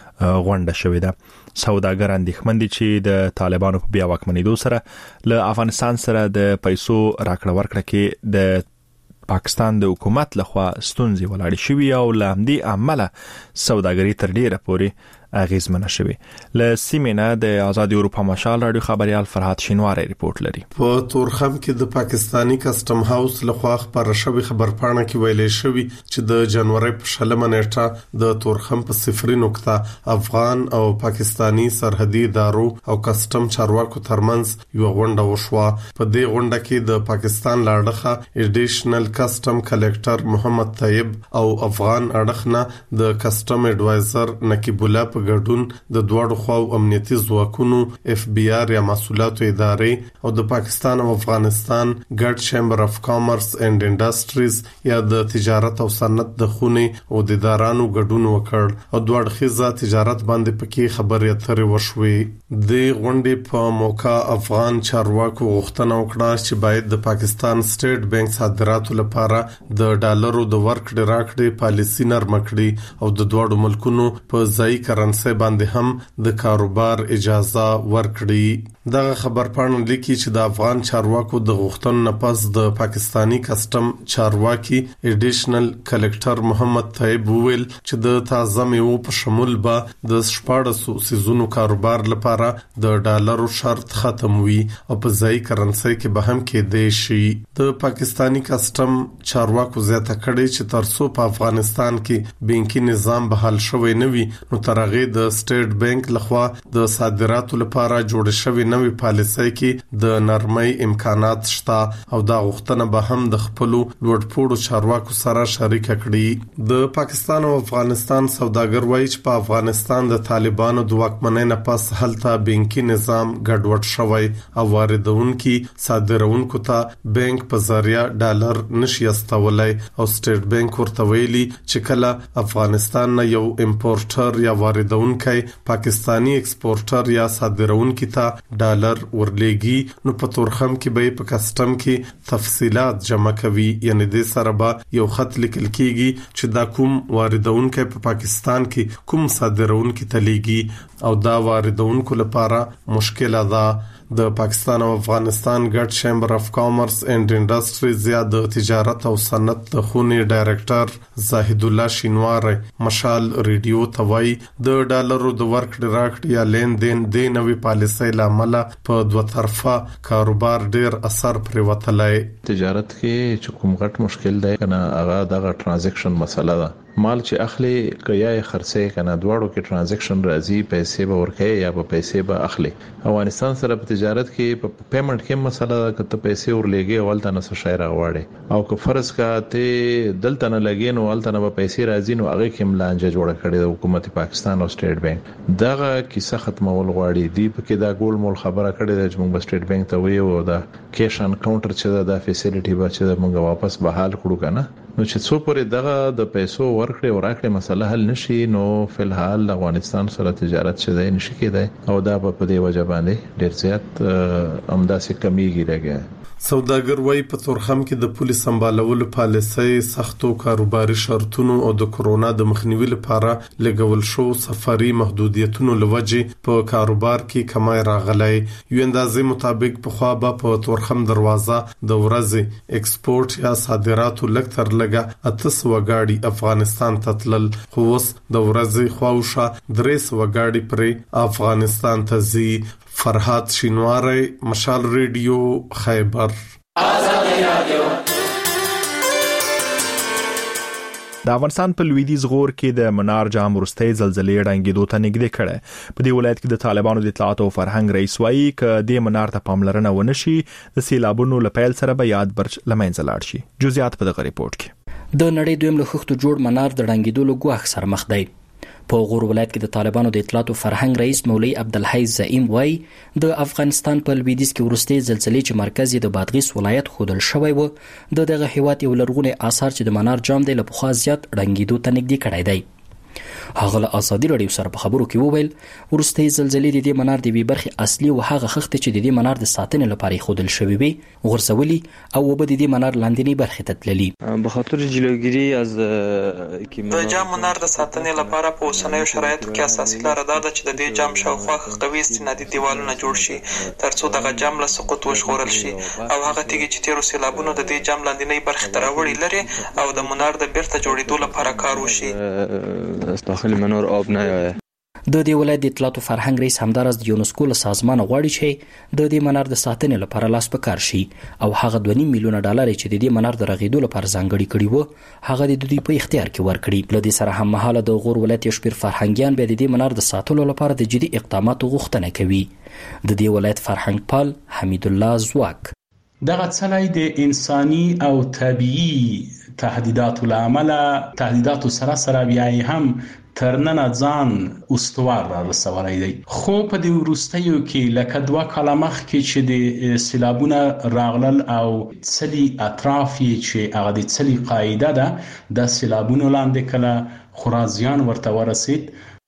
B: غونډه شوې ده. سوداګر اندېښمن دي چې د طالبانو په بیا واکمنېدو سره له افغانستان سره د پیسو راکړه ورکړه کې د پاکستان د حکومت لخوا ستونزې ولاړې شوې او له همدې عمله سوداګري تر ډیره پورې اغیزمنه شوې. له سیمینه د آزادي اروپا مشال رادیو خبريال فرحات شینواری ریپورت لري.
U: په تورخم کې د پاکستانی کسٹم هاوس لخوا خبره شوې خبرپاڼه کې ویلې شوې چې د جنوري په 16 نیټه د تورخم په 0 نقطه افغان او پاکستانی سرحدي ادارو او کسٹم چارواکو ترمنځ یو غونډه وشوه. په دې غونډه کې د پاکستان لاړخه ایډیشنل کسٹم کلیکټر محمد طیب او افغان اړخنه د کسٹم ایڈوایزر نقیب الله په ګډون د دوړو خواو امنیتي ځواکونو اف بی آر یا مسؤلیتو ادارې او د پاکستان او افغانستان ګډ چیمبر اف کامرس اینڈ انډستریز یا د تجارت او صنعت د خونې او د ادارانو ګډون وکړ او دوړ خزه تجارت باندې پکې خبرې اترې وشوې. د غونډې په موقع افغان چارواکو غوښتنه وکړه چې باید د پاکستان سټیټ بانک صادراتو لپاره د ډالرو د ورکړې راکړې پالیسی نرم کړي او د دوړو ملکونو په ځای کرنسي باندې هم د کاروبار اجازه ورکړي. دغه خبرپاڼه لیکي چې د افغان چارواکو د غوښتنو نه پس د پاکستانی کسٹم چارواکي ایډیشنل کلیکټر محمد طیب وویل چې د تازه میوو په شمول به د 14 سیزونو کاروبار لپاره د ډالرو شرط ختم وي او په ځای کرنسي کې به هم کېدې شي. د پاکستانی کسٹم چارواکو زیاته کړي چې ترڅو په افغانستان کې بانکي نظام بحال شوی نه وي نو ترغه د سټیټ بانک لخوا د صادراتو لپاره جوړ شوی نوې پالیسۍ کې د نرمۍ امکانات شته او دا غوښتنه به هم د خپل لوړپوړو چارواکو سره شریک کړي. د پاکستان او افغانستان سوداګر وایي چې په افغانستان د طالبانو د واکمنۍ نه پس هلته بانکي نظام ګډوډ شوی او واردونکو صادرونکو ته بانک په ذریعہ ډالر نشي استولای او سټیټ بانک ورته ویلي چې کله افغانستان نه یو امپورټر یا واردونکو پاکستانی ایکسپورټر یا صادرونکو ته ډالر ورلېږي نو په تورخم کې به په کسٹم کې تفصيلات جمع کوي، یعنی د سره به یو خط لیکل کېږي چې دا کوم واردونکو په پاکستان کې کوم صادرونکو تلېږي او دا واردونکو لپاره مشکله ده. د پاکستان او افغانستان ګډ چیمبر اف کامرس اینڈ انډستریز یا د تجارت او صنعت د خونې ډایریکټر زاهد الله شینوار مشال ریډیو توای د ډالرو د ورکړې راکړې یا لین دین د نوې پالیسۍ لامل په دوه طرفه کاروبار ډیر اثر پرې وتلای.
D: تجارت کې چې کوم غټ مشکل دی کنه هغه دغه ټرانزیکشن مسله ده. مال چې اخلي کیا خرڅه کنه دواړو کې ټرانزیکشن راځي، پیسې به ورکړي یا به پیسې به اخلي. افغانستان سره په تجارت کې په پیمنٹ کې مسله ده، کته پیسې ورلېږي اول ته نس شایر غواړي او که فرض کا ته دلته نه لګین او ولته نه پیسې راځي نو هغه کې ملانجه جوړه کړي د حکومت پاکستان او سټیټ بانک دغه کیسه ختمول غواړي. دی په کې دا ګول مول خبره کړي د موږ سټیټ بانک ته ویو دا کیش ان کاونټر چې دا فیسیلیټي به چې موږ واپس بحال کړو کنه نو چې څو پورې دغه د پیسو ورکړې او راکړې مسله حل نشي نو فلحال افغانستان سره تجارت شته نشي کېدای او دا په دې وجه باندې ډېر زیات امداسې کمیږي راګي.
U: سوداګر وای په تورخم کې د پولیس سمبالولو پالیسۍ سختو کاروباري شرطونو او د کورونا د مخنیوي لپاره لګول شو سفري محدودیتونو لوجه په کاروبار کې کمای راغلی. یو اندازې مطابق په خوا په تورخم دروازه د ورځې ایکسپورت یا صادراتو لکتر لګه 800 غاډي افغانستان تتلل، خو اوس د ورځې خواوشه 300 غاډي پر افغانستان ته ځي. فرحات شینواری مشال ریډیو خیبر.
B: د افغانستان په لویدیځ غور کې د منار جام ورستۍ زلزلې ډنګېدو ته نږدې کړه. په دې ولایت کې د طالبانو د اطلاعات او فرهنګ رئیس وایي ک د منار ته پاملرنه ونشي د سیلابونو لپیل سره به یاد برج لمنځه لاړ شي. جزئیات په دغه ریپورت کې.
Q: د نړۍ دویم له خښتو جوړ منار د ډنګېدو له ګواښ سره مخ دی. په غور ولایت کې د طالبانو د اطلاعات او فرهنګ رئیس مولوی عبدالحی زعیم وایي د افغانستان په لویدیځ کې ورستۍ زلزلې چې مرکز یې د بادغیس ولایت خودل شوی و د دغه هیواد یو لرغونی آثار چې د منار جام دی له پخوا زیات ړنګېدو ته نږدې کړی دی. هغه له ازادي رادیو سره په خبرو کې وویل ورستۍ زلزلې د دې منار د وی برخي اصلي او هغه خښت چې د دې منار د ساتنې لپاره خودل شوی وي غرسولي او وب د دې منار لاندنی برخه ته تللی.
A: به خاطر جلوگیری از د جام منار د ساتنې لپاره په اوسنیو شرایطو کې اساسي لار ده چې د دې جام شاوخوا قوي استنادي دیوالونه جوړ شي ترڅو دغه جام له سقوط وژغورل شي او هغه تیږي چې تیرو سیلابونو د دې جام لاندنی برخه ته راوړي لري او د منار د بیرته جوړېدو لپاره کار وشي.
Q: داخل منار آب نیایه. د دې ولایت د اطلاعات او فرهنګ رئیس همدارس د یونسکو له سازمان غواړي چې د دې منار د ساتنې لپاره لاس په کار شي او هغه 2.5 میلیونه ډالر چې د دې منار د رغېدو لپاره ځانګړي کړي وو هغه د دوی په اختیار کې ورکړي. له دې سره هم مهاله د غور ولایت یو شمېر فرهنګیان به د دې منار د ساتلو لپاره د جدي اقداماتو غوښتنه کوي. د دې ولایت فرهنګ پال حمید الله زواک
E: دغه څلای د انساني او طبيعي تهدیداتو لامل تهدیداتو سره بیا هم ترننه ځان استوار را رسولی دی. خو په دې وروستیو کې لکه 2 کاله مخکې چې د سیلابونه راغلل او څلي اطراف یې چې هغه د څلي قاعده ده د سیلابونو لاندې کله خورا زیان ورته ورسید.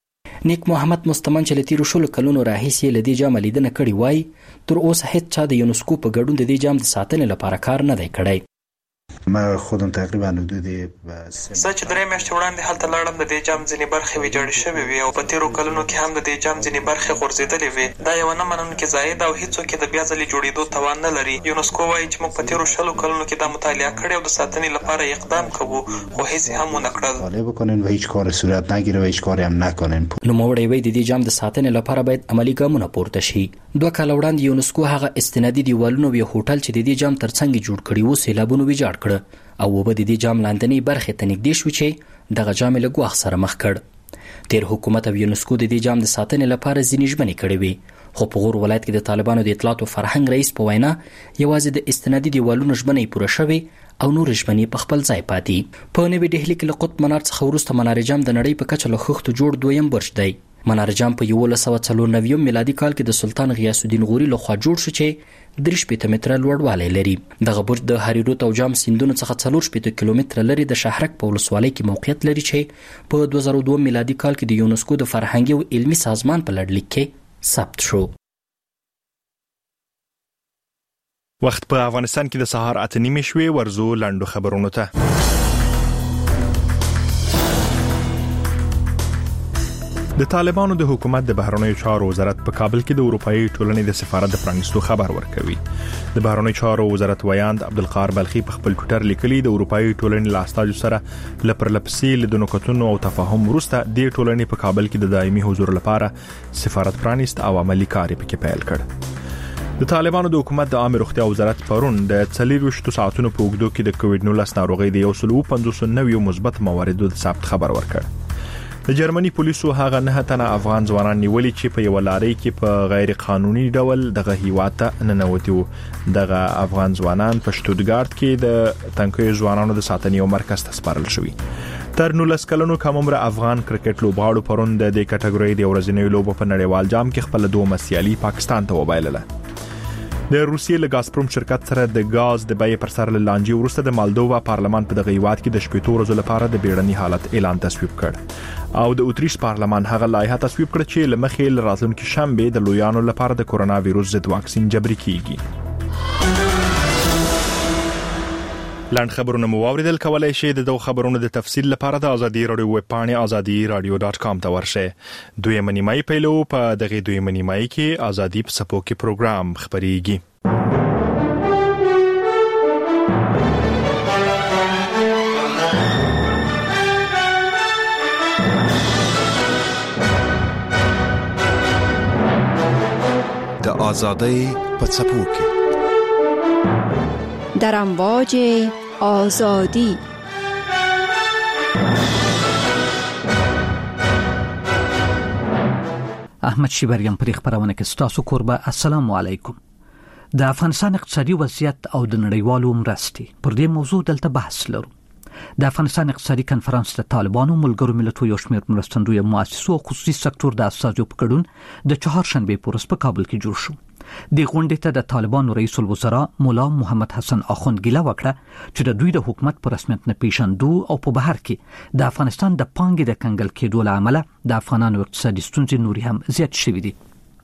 Q: نیک محمد مستمن چې لتیرو شلو کلونو راهیسې لدی جام لیدنه کړي وای تر اوسه هیڅ چا د یونسکو په ګډون د دې جام د ساتنې لپاره کار نه دی کړی.
V: ما خودم تقریبا حدود
A: زه چې 3 میاشتې وړاندې هلته لاړم د دې جام ځینې برخې ویجاړې شوې وي او په تیرو کلونو کې هم د دې جام ځینې برخې غورځېدلې وي. دا یو نه منونکې ځای ده او هیڅوک یې د بیا ځلې جوړېدو توان نه لري. یونسکو وایي چې موږ په تیرو 10 کلونو کې دا مطالعه کړې او د ساتنې لپاره اقدام کوو خو هیڅ هم ونه کړل.
V: مطالعه بکنن و هیڅ کار صورت نگیره و هیڅ کاری هم نکنن.
Q: نوموړی وایي د دې جام د ساتنې لپاره باید عملی ګامونه پورته شي. 2 کال وړاندې یونسکو هغه استنادي دیوالونه وی هوټل چې د دې جام ترڅنګ جوړ کړي وو سیلابونو ویجاړ کړ او وب د دې جام لاندنی برخه ته نږدې شو چې دغه جام له ګواښ سره مخ کړ. تیر حکومت او یونسکو د دې جام د ساتنې لپاره ځینې ژمنې کړې وي خو په غور ولایت کې د طالبانو د اطلاعات او فرهنګ رئیس په وینا یوازې د استنادي دیوالونو ژمنې پوره شوې او نور ژمنې په خپل ځای پاتې. په نوې ډهلي کې له قطب منار څخه وروسته منار جام د نړۍ په کچه له خښتو جوړ دویم برج دی. منار جام په 1994 میلادي کال کې د سلطان غیاث الدین غوري لخوا جوړ شو چې 3 متره لوړوالی لري. دغه برج د هریروت او جام سیندونو څخه 4 کیلومتره لري د شهرک په ولسوالۍ کې موقعیت لري چې په 2002 میلادي کال کې د یونسکو د فرهنګي او علمي سازمان په لړلیک کې ثبت شو.
B: وخت په افغانستان کې د سهار 8:30 شوي ورزو لاندو خبرونو ته. د طالبانو د حکومت د بهرنیو چارو وزارت په کابل کې د اروپאי ټولنې د سفارت د پرانیستو خبر ورکوي. د بهرنیو چارو وزارت ویاند عبدالقاهر بلخي په خپل ټوئیټر لیکلي د اروپאי ټولنې لاستاجو سره لپرلپسي لیدونو کتونو او تفاهم وروسته د ټولنې په کابل کې د دایمي حضور لپاره سفارت پرانیست او عملی کار پکې پیل کړ. د طالبانو د حکومت د عامه روغتیا وزارت پرون د 24 ساعتونو په اوږدو کې د کووډ-19 ناروغي د 159 مثبت مواردو د ثبت خبر ورکړ. د جرمني پولیسو هغه 9 تنه افغان ځوانان نیولي چې په یو لاري کې په غیر قانوني ډول دغه هیواد ته ننوتي وو. دغه افغان ځوانان په شتوتګارت کې د تنکي ځوانانو د ساتنې مرکز ته سپارل شوي. تر 19 کلونو کم عمر افغان کرکټ لوبغاړو پرون د دې کټګوري د ورځنیو لوبو په نړیوال جام کې خپل دوه سیالي پاکستان ته وبایلله. د روسیې له غازپروم شرکت سره د غاز د بیې پر سر لانجې وروسته د مالدووا پارلمان په دغه هیواد کې د شپږ ورځې لپاره د بیړني حالت اعلان تصویب کړ او د اتریش پارلمان هغه لایحه تصویب کړ چې لمخې راتلونکي شنبه د لویانو لپاره د کورونا وایروس ضد واکسین جبري کیږي. لاند خبرونه مو اوریدل کولای شئ د دوه خبرونو د تفصیل لپاره د ازادي رادیو ویب پاڼې azadi.radio.com ته ورشئ. دوی منیمای پیلو په دغه دوی منیمای کې ازادي په سپو کې پروګرام خبريږي.
C: د ازادۍ په سپو کې
F: در امواج آزادی.
T: احمد شیبریان پر خبرونه کې ستاسو قربه. السلام علیکم. د افغانستان اقتصادي وضعیت او د نړیوالو مرستې پر دې موضوع دلته بحث لرو. د افغانستان اقتصادي کنفرانس د طالبانو ملګرو ملتونو یو شمېر مرستندوی مؤسسو او خصوصي سکتور د اساسو په ګډون د چهارشنبه په ورځ په کابل کې جوړ شو. د غونډې ته د طالبانو رئیس الوزرا مولا محمد حسن اخوند ګیله وکړه چې د دوی د حکومت پر رسمیت نه پیژندو او په بهر کې د افغانستان د پانګې د کنګل کېدو له امله د افغانانو اقتصادي ستونزې نوري هم زیات شوې دي.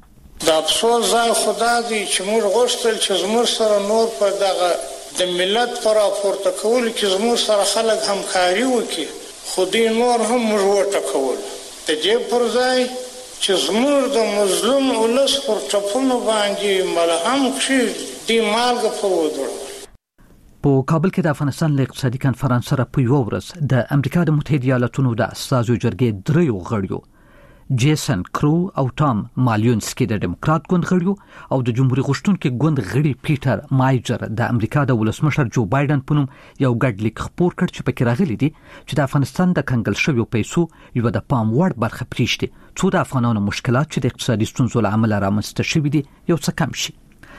W: د افسوس ځای خدا دی چې موږ غوښتل چې زموږ سره نور په دغه د ملت پر راپورته کول کې زموږ سره خلک همکاري وکړي، خو دې نور هم موږ وټکول. د دې پر ځای چې زموږ د مظلوم ولس پر ټپونو باندې ملهم کړي، دې مالګه په ودرول.
T: په کابل کې د افغانستان له اقتصادي کنفرانس سره په یو ورځ د امریکا د متحده ایالاتونو د استازو جرګې دریو غړیو جیسن کرو او ټام مالیونسکي د ډیموکرات ګوند غړیو او د جمهوریت غوښتونکو ګوند غړي پیټر مایجر د امریکا د ولسمشر جو بایدن په نوم یو ګډ لیک خپور کړ چې پکې راغلي دي چې د افغانستان د کنګل شویو پیسو یو د پام وړ برخه پریږدي څو د افغانانو مشکلات چې د اقتصادي ستونزو له امله رامنځته شوي دي یو څه کم شي.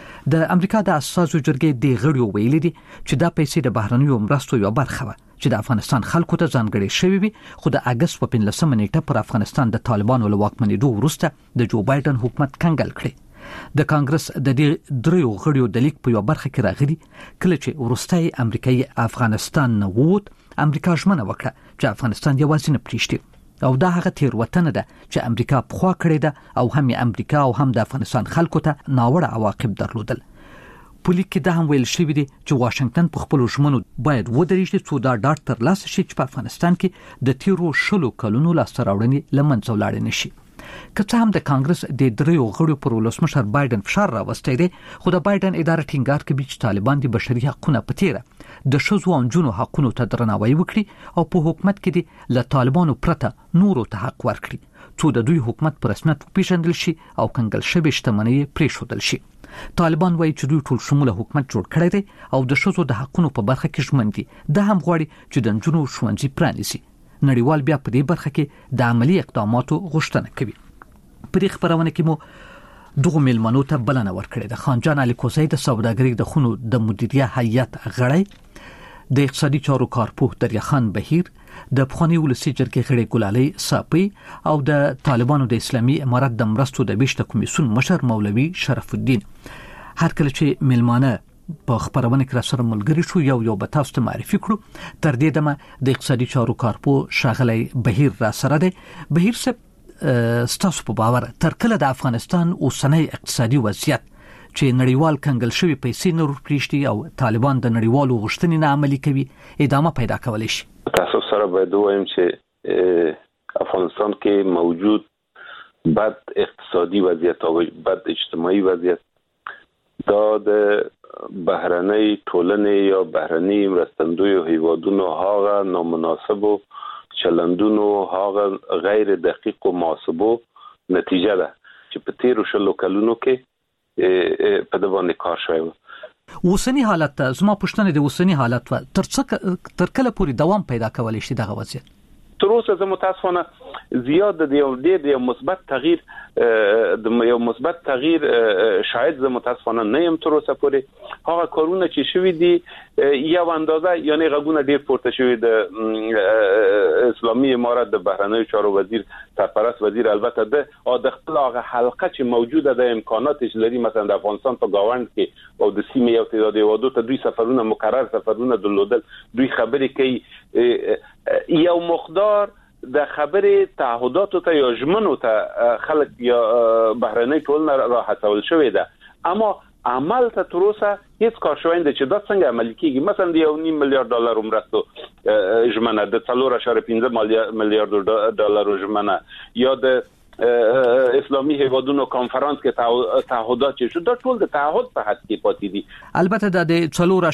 T: د امریکا د اساسو جرګې د غړیو ویلي دي چې دا پیسې د بهرنیو مرستو یو برخه وه چې د افغانستان خلکو ته ځانګړې شوې وي، خو د اگست په 15 نیټه پر افغانستان د طالبانو له واکمنېدو وروسته د جو بایدن حکومت کنګل کړي. د کانګرس د دې دریو غړیو د لیک په یو برخه کې راغلي کله چې وروستي امریکایي افغانستان نه ووت، امریکا ژمنه وکړه چې افغانستان یوازې نه پریږدي او دا هغه تیروتنه ده چې امریکا پخوا کړې ده او هم امریکا او هم د افغانستان خلکو ته ناوړه عواقب درلودل. په لیک کې دا هم ویل شوی دی چې واشنگټن په خپل ژمنو باید ودرېږي څو دا ډاډ ترلاسه شي چې په افغانستان کې د تیرو 10 کلونو لاسته راوړنې له منځه ولاړې نشي. که څه هم د کانګرس د دریو غړو پر ولسمشر بایدن فشار راوستی دی، خو د بایدن اداره ټینګار کوي چې طالبان د بشري حقوقو په تیره د ښځو او نجونو حقوقو ته درناوی وکړي او په حکومت کې د له طالبانو پرته نورو ته حق ورکړي څو د دوی حکومت په رسمیت وپیژندل شي او کنګل شوې شتمنۍ پرېښودل شي. طالبان وایي چې دوی ټول شموله حکومت جوړ کړی دی او د ښځو د حقوقو په برخه کې ژمن دي. دا هم غواړي چې د نجونو ښوونځي پرانیزي. نړیوال بیا په دې برخه کې د عملی اقداماتو غوښتنه کوي. په دې خبرونه کې مو دغه ملمنو ته بلنه ورکړې ده. خانجان علي کوزی د سوداګرۍ د خونو د مدیریت هیئت غړی، د اقتصادي چارو کارپوه دریاخان بهیر، د پخوانی ولسی جرګې غړي ګلالي صافي او د طالبانو د اسلامي امارت د مرستو د بیشته کمیسیون مشر مولوي شرف الدین. هر کله چې ملمانه په خبرونه کې را سره ملګری شو یو به تاسو ته معرفي کړو. تر دې دمه د اقتصادي چارو کارپوه شاغلی بهیر را سره دی. بهیر صاحب، ستاسو په باور تر کله د افغانستان اوسنۍ اقتصادي وضعیت چې نړیوال کنګل شوی پیسې نور پریشتي او طالبان د نړیوالو غوښتنې نه عملي کوي ادامه پیدا کولی شي.
G: تاسو سره باید وایم چې افغانستان کې موجود بد اقتصادي وضعیت او بد اجتماعي وضعیت دا د بهرنۍ ټولنې یا بهرنۍ مرستندویو هیوادونو هغه نامناسبو چلندونو هغه غیر دقیق او محاسبو نتیجه ده چې په تیرو شلو کلونو کې په د باندې کار شوی و.
T: اوسنی حالت زما پوښتنه د اوسنی حالت تر کله پورې دوام پیدا کولی شي دغه وضعیت؟
G: تر اوسه زه متاسفانه زیات د یو مثبت تغییر شاید زه متاسفانه نه یم تر اوسه پورې. هغه کارونه چې شوي دي یو اندازه یعنی غږونه ډیر پورته شوي د اسلامي امارت د بهرنیو چارو وزیر سرپرست وزیر البته د خپل هغه حلقه چې موجوده د امکانات چې لري مثلا د افغانستان په گاوند کې او د سیمې یو تعداد هیوادو ته دوی سفرونه مکرر سفرونه درلودل دوی خبرې کوي یو مقدار د خبرې تعهداتو ته یا ژمنو ته خلک یا بهرنۍ ټولنه راحتول شوې ده اما عمل ته تر اوسه هیڅ کار شوی نه چې دا څنګه عملي کیږي. مثلا د $1.5 میلیارډ مرستو ژمنه د 4.5 میلیارډ ډالر ژمنه یا د اسلامي هیوادونو کانفرنس کې تعهدات چې شو دا ټول د تعهد په حد کې پاتې دي.
T: البته د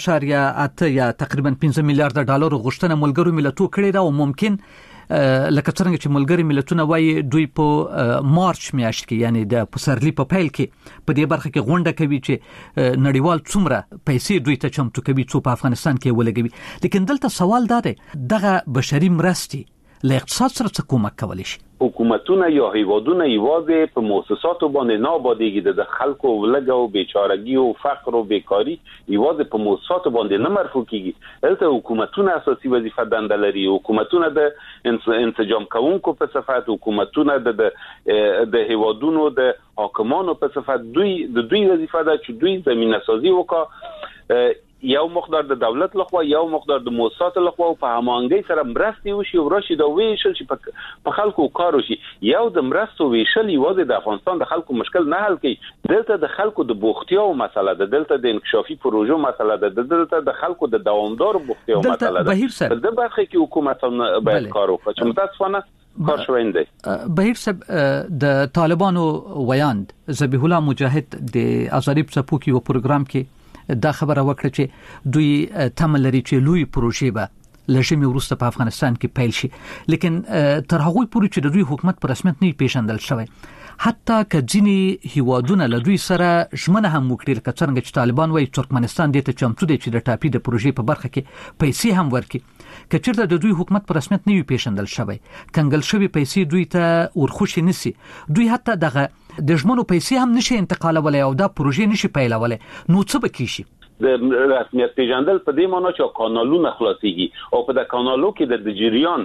T: 4.8 یا تقریبا 5 میلیارډ ډالر غوښتنه ملګرو ملتونو کړې ده او ممکن لکه څنګه چې ملګری ملتونه وایي دوی په مارچ میاشت کې یعنی د پسرلی په پیل کې په دې برخه کې غونډه کوي چې نړیوال څومره پیسې دوی ته چمتو کوي څو په افغانستان کې ولګوي. لیکن دلته سوال دا دی دغه بشري مرستي له اقتصاد سره څه کومک کولی شي؟
G: حکومتونه یا هیوادونه یوازې په مؤسساتو باندې نه آبادیږي د خلکو ولګ او بیچارهګي او فقر او بیکاری یوازې په مؤسساتو باندې نه مرفوع کیږي. دلته حکومتونه اساسي وظیفه دنده لري. حکومتونه د انسجام کوونکو په صفت حکومتونه د هیوادونو د حاکمانو په صفت دوی وظیفه ده چې دوی زمينه سازي وکړي یو مقدار د دولت لخوا یو مقدار د مؤسسات لخوا په هماهنګۍ سره مرستې وشي او راشي دا ویشل چې په خلکو کار وشي. یو د مرستو ویشل یوازې د افغانستان د خلکو مشکل نه حل کوي. دلته د خلکو د بوختیاو مسله ده دلته د انکشافي پروژو مسله ده دلته د خلکو د دوامدار بوختیاو مسله ده. د برخه کې حکومتونه باید کار وکړي چې متاسفانه کار شوی نه دی.
T: بهیر صاحب د طالبانو ویاند ذبیح الله مجاهد د ازادي څپو کې یو پروګرام کې دا خبره وکړه چې دوی تمه لري چې لوی پروژې به لژمي وروسته په افغانستان کې پیل شي. لیکن تر هغه پورې چې د دوی حکومت په رسمیت نه پیژندل شوی حتی که ځینې هیوادونه له دوی سره ژمنه هم وکړي لکه څنګه چې طالبان وایي ترکمنستان دې ته چمتو دی چې د ټاپي د پروژې په برخه کې پیسې هم ورکړي. که چېرته د دوی حکومت په رسمیت نه پیژندل شوی کنګل شوی پیسې دوی ته ورخوشي نسی دوی حتی دغه د ژمنو پیسې هم نشي انتقالولای او دا پروژې نشي پیلولای نو څه به کیږي؟
G: د رسمیت پیژندل په دې معنی چې کانالونه خلاصيږي او په د کانالو کې د جریان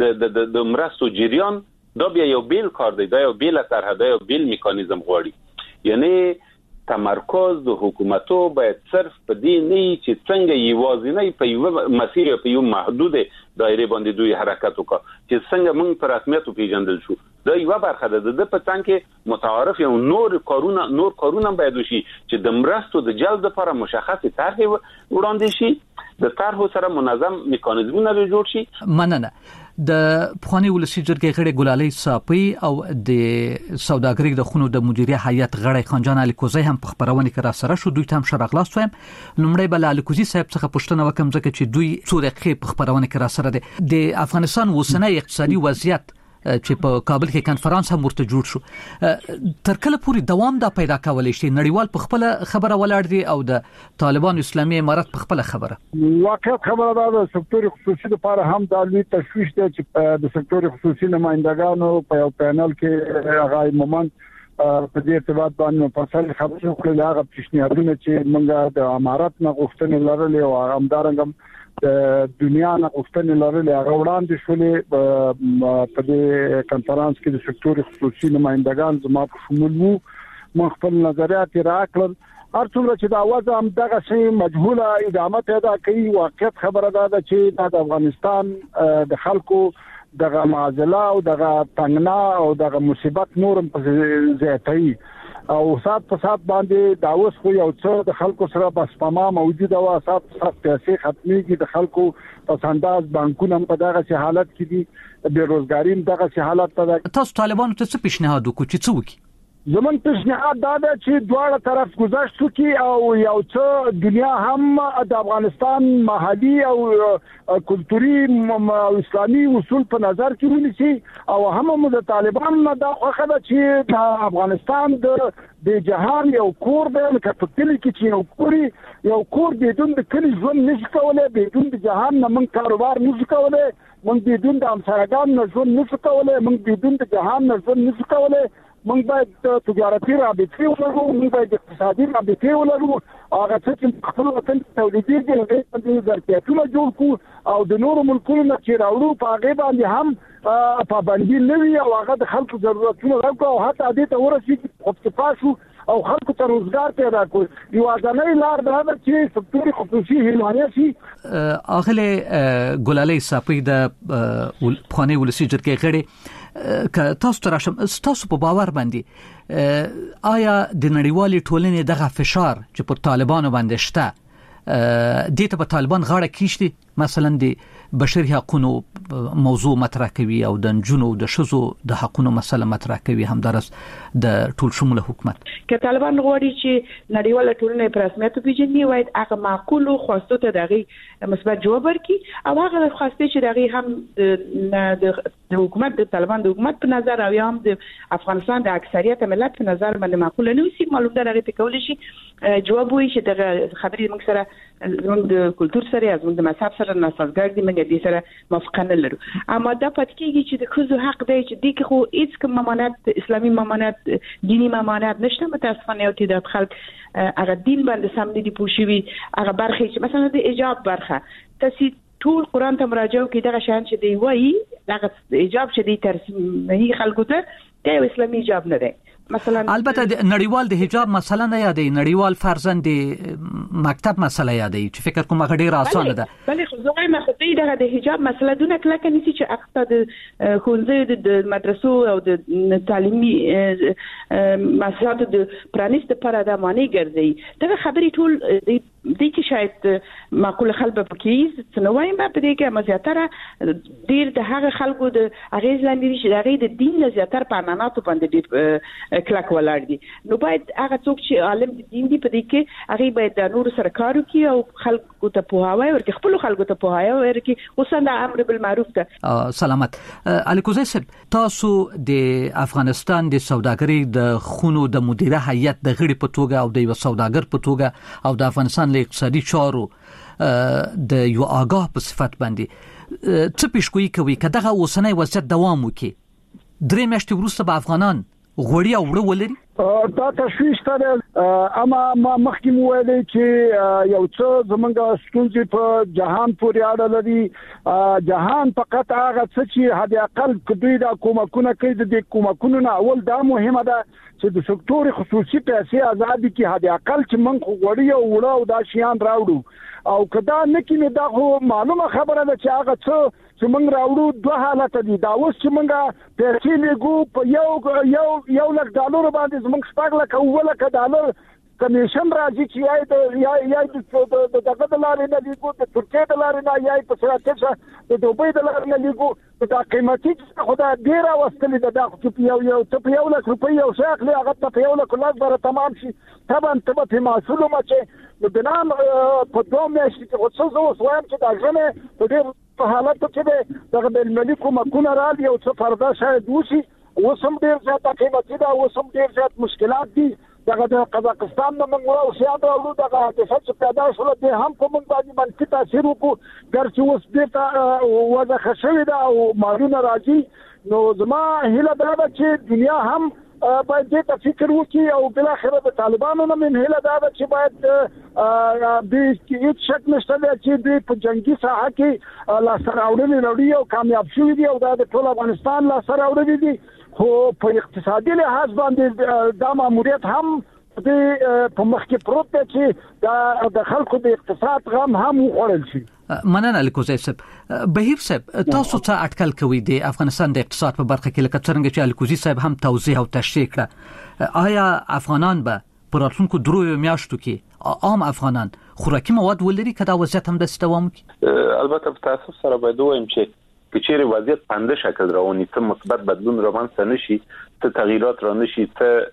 G: د مرستو جریان دا بیا یو بیل کار دی دا یو بیل سرحد یو بیل میکانیزم غواړي. یعنی تمرکز د حکومتو باید صرف په دې نه چې څنګه یوازینی په یو مسیر په یو محدود دایره باندې دوی حرکت وکړي چې څنګه موږ په رسمیت پیژندل شو دا یو برخه ده. د په څنګه کې متعارف یو نور کارونه باید وشي چې د مرستو د جلب لپاره مشخص طرح وړاندې شي د طرح سره منظم میکانیزمونه جوړ شي.
T: مننه. د پخوانی ولسی جرګې غړي ګلالي صافي او د سوداګرۍ د خونو د مدیریت هیئت غړي خانجان علي کوزی هم په خبرونه کې را سره شو. دوی ته شرغلاس وایم. لومړی بل علي کوزی صاحب څخه پوښتنه وکم ځکه چې دوی څو دقیقې په خبرونه کې را سره دي د افغانستان اوسنۍ اقتصادي وضعیت چې په کابل کې کانفرنس هم ورته جوړ شو تر کله پورې دوام دا پیدا کولای شي؟ نړیوال په خپل خبره ولاړ دي او د طالبان اسلامي امارت په خپل خبره.
I: واقعیت خبره ده د سکتور خصوصي لپاره هم د لوی تشویش دی چې د سکتور خصوصي نمائندګانو په یو پینل کې هغه مومن په دې ارتباط باندې فصل خبرې کړل هغه پیشنهادونه چې موږ د امارت نه غوښتنې لرلې او همدارنګه د دنیا نه غوښتنې لرلې هغه وړاندې شولې په دې کانفرنس کې د سکتور خصوصي نمائندګان زما په شمول وو. موږ خپل نظریات راکړل هر څومره چې دا وضع هم دغه شی مجهوله ادامه پیدا کوي. واقعیت خبره ده چې د افغانستان د خلکو دغه معضله او دغه تنگنا او دغه مصیبت نورم په زیاتوي. او سات په سات باندې دا اوس خو یو څه د خلکو سره بس پما موجوده و سات پیسې ختميږي د خلکو په انداز بانکونه په دغه حالت کې دي بیروزګاری دغه حالت ته
T: تاسو طالبانو ته څه پیشنهاد وکړو چې څه وکړي
I: زمون پیشنهاد دا ده چې دواړه طرف گذشت وکي او یو څه دنیا هم د افغانستان محلي او کلتوري او اسلامي اصول په نظر کې ونیسي او هم د طالبانو دا خوښه ده چې د افغانستان د جهان یو کور دی لکه په کلی کې چې یو کور بدون د کلی ژوند نشي کولای بدون د جهان نه من کاروبار نشي کولای من بدون د همسایګانو نه ژوند نشي کولای من بدون د جهان نه ژوند نشي کولای موږ باید تجارتي رابطې ولرو موږ باید اقتصادي رابطې ولرو هغه چې خپل وطن تولیدي دي د ظرفیتونو جوړ کو او د نورو ملکونو نه چې راوړو په هغه باندې هم پابندي نه وي او هغه د خلکو ضرورتونه راکو او حتی دې ته ورسېږي خپلپا شو او خلکو ته روزګار پیدا کړي یو ځانګړی لار ده چې سکتوري خصوصي هیلوانه شي
T: اغله ګلالي صاحب د خانه ولسی جرګې غړي که تاسو تراشم تاسو په باور باندې آیا د نړیوالې ټولنې دغه فشار چې په طالبانو باندې شته دې ته په طالبان غاړه کیشتي مثلا د بشري حقوقو موضوع مطرح کوي او د جنونو د شذو د حقوقو مسله مطرح کوي همدارس د ټول شموله حکومت
J: که طالبان غواړي چې نړیواله ټولنه په رسمیت پیژني وای هغه معقول خواسته ته دغه مثبت جواب ورکړي او هغه خواسته چې دغه هم د حکومت د طالبان د حکومت په نظر او هم د افغانستان د اکثریت ملت په نظر باندې معقول نه وي معلوم ده هغه په کول شي جواب وي چې دغه خبرې موږ سره زموږ د کلچر سره زموږ د مذهب سره ناسازګر دي موږ دې سره موافقه نه لرو اما دا پاتې کیږي چې د خزو حق دی چې د خو هیڅ کوم ممانعت اسلامي ممانعت دینی ممانعت نشته متاسفانه او تعداد خلک هغه دین باندې سم دي پوښوي هغه برخه چې مثلا د حجاب برخه تاسو ټول قران ته مراجعه کوي دغه شان چې دی وایي دغه حجاب چې دی ترسیم خلکو ته د اسلامي حجاب نه دی مثلا
T: البته نړیوال د حجاب مسله نه یادې نړیوال فرضاً د مکتب مسله یادې چې فکر کوم هغه ډیره اسانه ده
J: بلې خو زه وایم چې دغه د حجاب مسله دونه کلکه نشي چې اقتصاد ښوونځي د مدرسو او د تعلیمي مسایلو د پرانیست پر د معنی ګرځي دغه خبرې ټول د کې شاید معقول خلک پکې څنوي ما په دې کې مزیاتره ډیر د هغه خلکو د اغیز لاندې چې دغه د دین زیاتره پاناناتو باندې کلک ولاړ دي نو باید هغه څوک چې عالم د دین دی په دې کې هغه باید د نور سره کار وکړي او خلکو ته پوهاوی ورکړي خپل خلکو ته پوهاوی ورکړي اوسنده امر بالمعروف ته
T: سلامت الیکوزی صاحب تاسو د افغانستان د سوداګرۍ د خونو د مدیره هیئت د غړي په توګه او د یو سوداګر په توګه او د افغانستان له اقتصادي چارو د یو آگاه په صفت باندې څه پیشګویي کوي که دغه اوسنۍ وضعیت دوام وکړي 3 میاشتې وروسته به افغانان غوړی او وړه ولري
I: دا تشویش ته اما ما مخکې ویلې چې یو څه زمونږ ستونزې په جهان پورې اړه لري جهان فقط هغه څه چې حد اقل کدوې د کومکونه کوي د کومکونو نه اول دا مهمه ده چې د سکتور خصوصي پیسې آزادي کې حد اقل چې موږ غوړی او وړه او دا شیان راوړو او کدا نه کې دا خو معلومه خبره ده چې هغه څه چې موږ راوړو دوه حالت دي دا اوس چې موږ پیسې لګو په یو لک ډالر باندې موږ شپږ لک او لک ډالر کمیشن راځي چې یا د دغه دلارې نه لګو د ترکیه دلارې نه یا په سراتې د دوبۍ دلارې نه لګو دا قیمتي خدای ډیر واستلې ده چې یو لک روپۍ یو شاخ له هغه ته یو لک لاس بره تمام شي طبعا په مسؤل مچه نو بنام په دوه میاشتې کې څه زو وایم چې دا ځنه په دې په حالت کې دغه د ملي کومکونه راځي او څه فردا شاید وشي وسم ډیر زیات قیمتي ده وسم ډیر زیات مشکلات دي دغه د قزاقستان نه موږ او سیاده او دغه د پیدا شول د هم په موږ باندې منفي تاثیر وکړو ګرځي اوس دې وضع خشوي ده او مارونه راځي نو زما هیله ده چې دنیا هم باید دې ته فکر وکړي او بل اخر د طالبانو نه من هیله ده چې باید د هیڅ شک نشته چې د په جنگي ساحه کې لا سره اورلي او کامیاب شوی دي او د ټول افغانستان لا سره اورلي دي خو په اقتصادي لحاظ باندې دا ماموریت هم په مخ کې پروت دی چې د خلکو د اقتصاد غم هم وخوړل شي.
T: مننه الکوزی صاحب. بهیر صاحب تاسو څه اټکل کوي د افغانستان د اقتصاد په برخه کې لکه څنګه چې الکوزی صاحب هم توضیح او تشریح کړه؟ آیا افغانان به په راتلونکو 3 میاشتو کې عام افغانان خوراکي مواد ولري که دا وضعیت هم داسې دوام وکړي؟
G: البته په تاسو سره باید ووایم چې کچېره وضعیت په شکل رواني ته مثبت بدلون رامنځته نشي، ته تغییرات را نشي، ته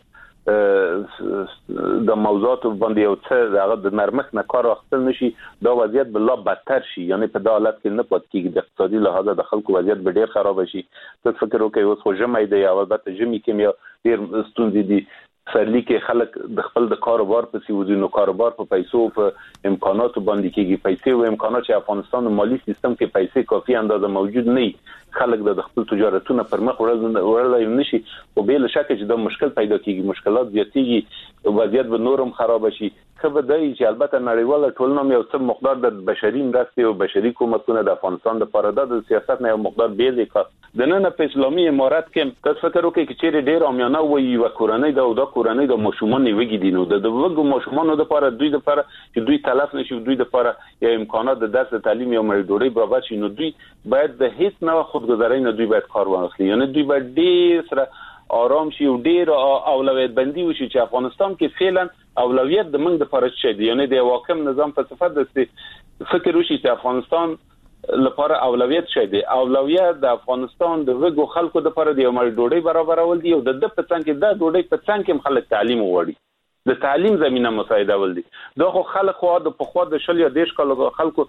G: د موضوعات باندې یو څه دغه د نرمښت نه کار اخیستل نشي، دا وضعیت بل بدتر شي. یعنی په دا حالت کې نه پات کېږي، د اقتصادي لحاظ د خلکو وضعیت به ډیر خراب شي. ته فکر وکړئ اوس خو ژمی دی، البته ژمی کې مې ډیر ستونزې دي. سرلی کې خلک د خپل د کاروبار په سیوزي نو کاروبار په پیسو په امکاناتو باندې کېږي. پیسې او امکانات چې افغانستان مالی سیستم کې پیسې کافي اندازه موجود نه، خلک د خپل تجارتونه پر مخ وړلای نشي. او بل شک چې دا مشکل پیدا کیږي، مشکلات زیاتېږي، وضعیت به نورم خراب شي. خو دای چې البته نړیواله ټولنه یو څه مقدار د بشري مرستې او بشري کومکونه د افغانستان د لپاره د سیاست نه یو مقدار بیل کا د نن په اسلامي امارات کې تاسو فکر وکړئ چې چیرې ډیر عامیانه وي و کورنۍ دا کورنۍ د ماشومان وګي دي، نو د وګو ماشومان د لپاره دوی د لپاره چې دوی تلف نشي، دوی د لپاره یا امکانات د درس تعلیم یا مړ برابر شي، نو دوی باید د هیڅ نوع خودگذاری نه دوی باید کار واخلي. یعنی دوی باید ډیر سره آرام شي او ډیر اولویت بندي وشي چې افغانستان کې فعلا اولویت د موږ د فرض شي. یعنی د حاکم نظام په صفت د فکر وشي چې افغانستان لپاره اولویت شي دی. اولویت د افغانستان د وګو خلکو د لپاره د مړ ډوډۍ برابرول دي او د په څنګ کې د ډوډۍ په څنګ کې خلک تعلیم وړي، د تعلیم زمينه مساعده ول دي. دا خو خلک خو د پخوا د شل یا دیش کالو خلکو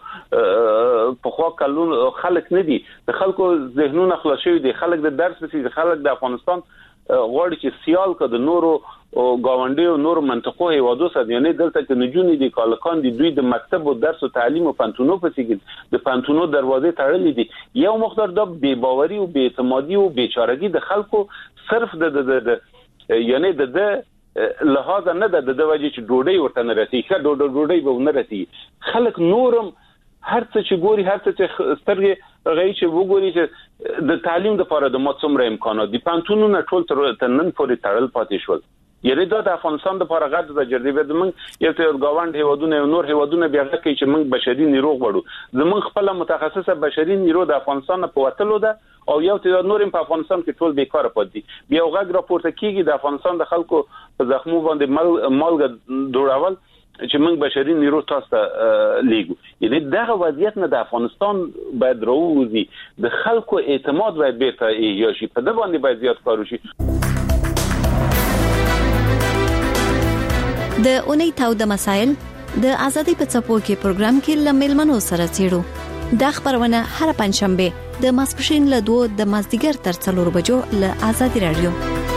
G: پخوا کلون خلک نه دي، د خلکو ذهنونه خلاص شوی دي. خلک د درس په خلک د افغانستان غواړي چې سیال کده نورو گاونډي او نورو منطقو هیوادو سره، یعنی دلته کې نجونې دي کالکان دي، دوی د مکتب او درس او تعلیم او پانتونو په سیګل د پانتونو دروازې تړلې دي. یو مقدار د بے باوري او بے اعتمادي او بیچارهګي د خلکو صرف د یعنی د لحاظ نه د وجه چې ډوډۍ ورته نه رسي، ښه ډوډۍ به نه رسي. خلک نورم هر څه چې ګوري، هر څه چې سترګې غي چې وګوري چې د تعلیم لپاره د مڅومره امکانات دي، پانتونونه ټول تر نن پورې تړل پاتې شول. یعنی دا د افغانستان لپاره غږ د جردي د من یو څه گاوند هیوادونه او نور هیوادونه بیا کوي چې موږ بشري نیرو غواړو. زمون خپل متخصصه بشري نیرو د افغانستان په وتلو ده او یو څه نور په افغانستان کې ټول بیکاره پد دي. بیا غږ راپورته کیږي د افغانستان د خلکو په زخمو باندې مالګه دوړول چې موږ بشري نیرو تاسو لیګو. یعنی دغه وضعیت نه د افغانستان باید راوځي، د خلکو اعتماد باید بیرته یا شي، په دې باندې باید زیات کار وشي.
K: د اونۍ تاو د مسائل د ازادي په څپو کې پروګرام کې لمل منو سره چیرو د خبرونه هر پنځشنبه د ماسپښین له 2 د مازدیګر تر 4 بجو له ازادي رادیو.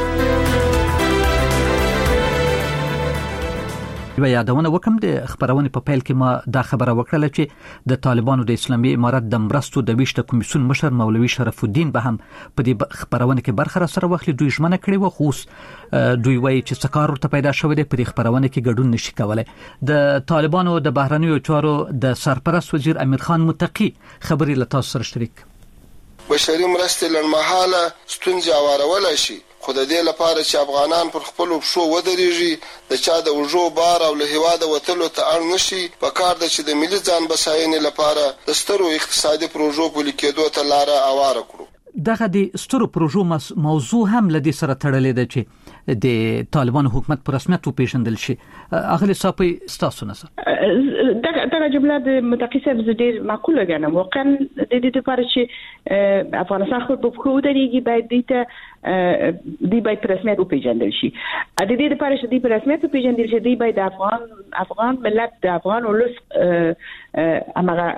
T: یو یادونه وکم د خبرونه په پیل کې ما دا خبره وکړه چې د طالبانو د اسلامي امارت د مرستو د ویشت کمیسیون مشر مولوي شرف الدین به هم په دې خبرونه کې برخه سره واخلي. دوی ژمنه کړې و، خو دوی وایي چې څکار ورته پیدا شوی دی، په دې خبرونه کې ګډون نشي کولای. د طالبانو د بهرنیو چارو د سرپرست وزیر امیر خان متقی خبري له تاسو سره شریک.
L: بشري مرستې لړمحاله ستونزې اوارولی شي، خو د دې لپاره چې افغانان پر خپلو پښو ودرېږي، د چا د اوږو بار او له هېواده وتلو ته اړ نه شي، پکار ده چې د ملي ځان بساینې لپاره د سترو اقتصادي پروژو پلي کېدو ته لاره هواره کړو.
T: دغه د سترو پروژو موضوع هم لدې سره تړلې ده چې د طالبانو حکومت په رسمیت وپیژندل شي. اغلی صاحب تاسو نه
J: دغه جمله د متقی صاحب ډېر معقوله ګڼم. واقعا د دې لپاره چې افغانستان خپل په خو درېږي باید دی باید په رسمیت وپیژندل شي. د دې لپاره چې دی په رسمیت وپیژندل شي، دی باید افغان ملت د افغان ولس امغه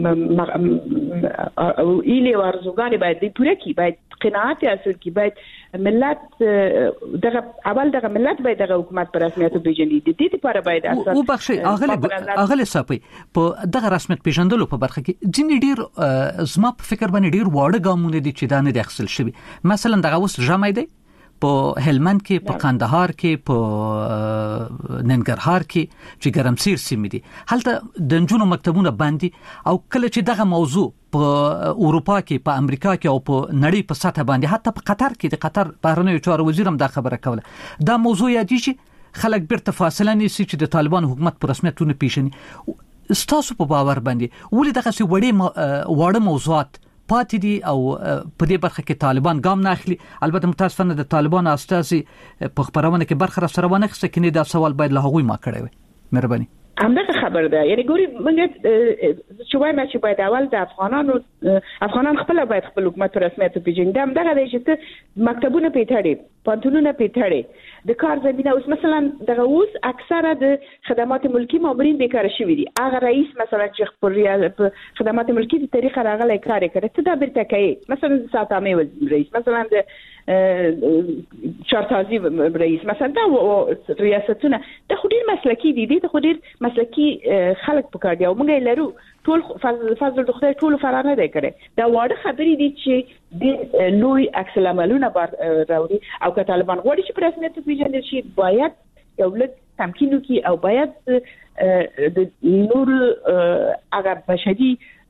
J: ایله ورزوګان باید دی پوره کی، باید قناعت حاصل کی، باید ملت دغه ملت باید دغه حکومت په رسمیت وپیژني. د دې لپاره باید
T: او بخشي اغلی صاحب په دغه رسمیت پیژندلو په برخه کې ځینې ډیر زما په فکر باندې ډیر واړه ګامونه دي چې دا نه داخل شوی. مثلا دغه اوس ژمای دی په هلمند کې، په قندهار کې، په ننګرهار کې چې ګرمسیر سیمې دي، هلته د نجونو مکتبونه باندې او کله چې دغه موضوع په اروپا کې، په امریکا کې او په نړۍ په سطح باندې، حتی په قطر کې د قطر بهرنیو چارو وزیر هم دا خبره کوله، دا موضوع یادېږي خلک بیرته فاصله نیسي چې د طالبان حکومت په رسمیتونه پیژني ستاسو په باور باندې ولې دغه څه وړه موضوعات پاتې دي او په دې برخه کې طالبان ګام نه اخلي؟ البته متاسفانه د طالبان استازي په خبرونه کې برخه را سره ونه اخیسته کینې دا سوال باید له هغوی ما کړی وي. مهرباني.
J: همدغه خبر ده. یعنی ګوري موږ چې وایم چې باید اول د افغانان خپل باید خپل حکومت رسمیت پیژني. همدغه دی چې مکتبونه پیټړي، پانتونونه پیټړي، د کار زمينه اوس مثلا دغه اوس اکثره د خدمات ملکی مامورین بیکاره شوي دي. هغه رئیس مثلا چې په خدمات ملکی د طریقه راغلی کار کړي ته دا بیرته کوي. مثلا د ساتامې رئیس، مثلا د چارتازی رئیس، مثلا دا ریاستونه د خو ډیر مسلکی دي، د خو ډیر مسلکی خلک پکار دي او موږ لرو ټول فضل د خدای ټول فرانه دی کړي. دا واړه خبرې دي چې د لوی عکس العملونه راوړي او که طالبان غواړي چې په رسمیت پیژندل شي باید یو لږ تمکین وکړي او باید د نور هغه بشري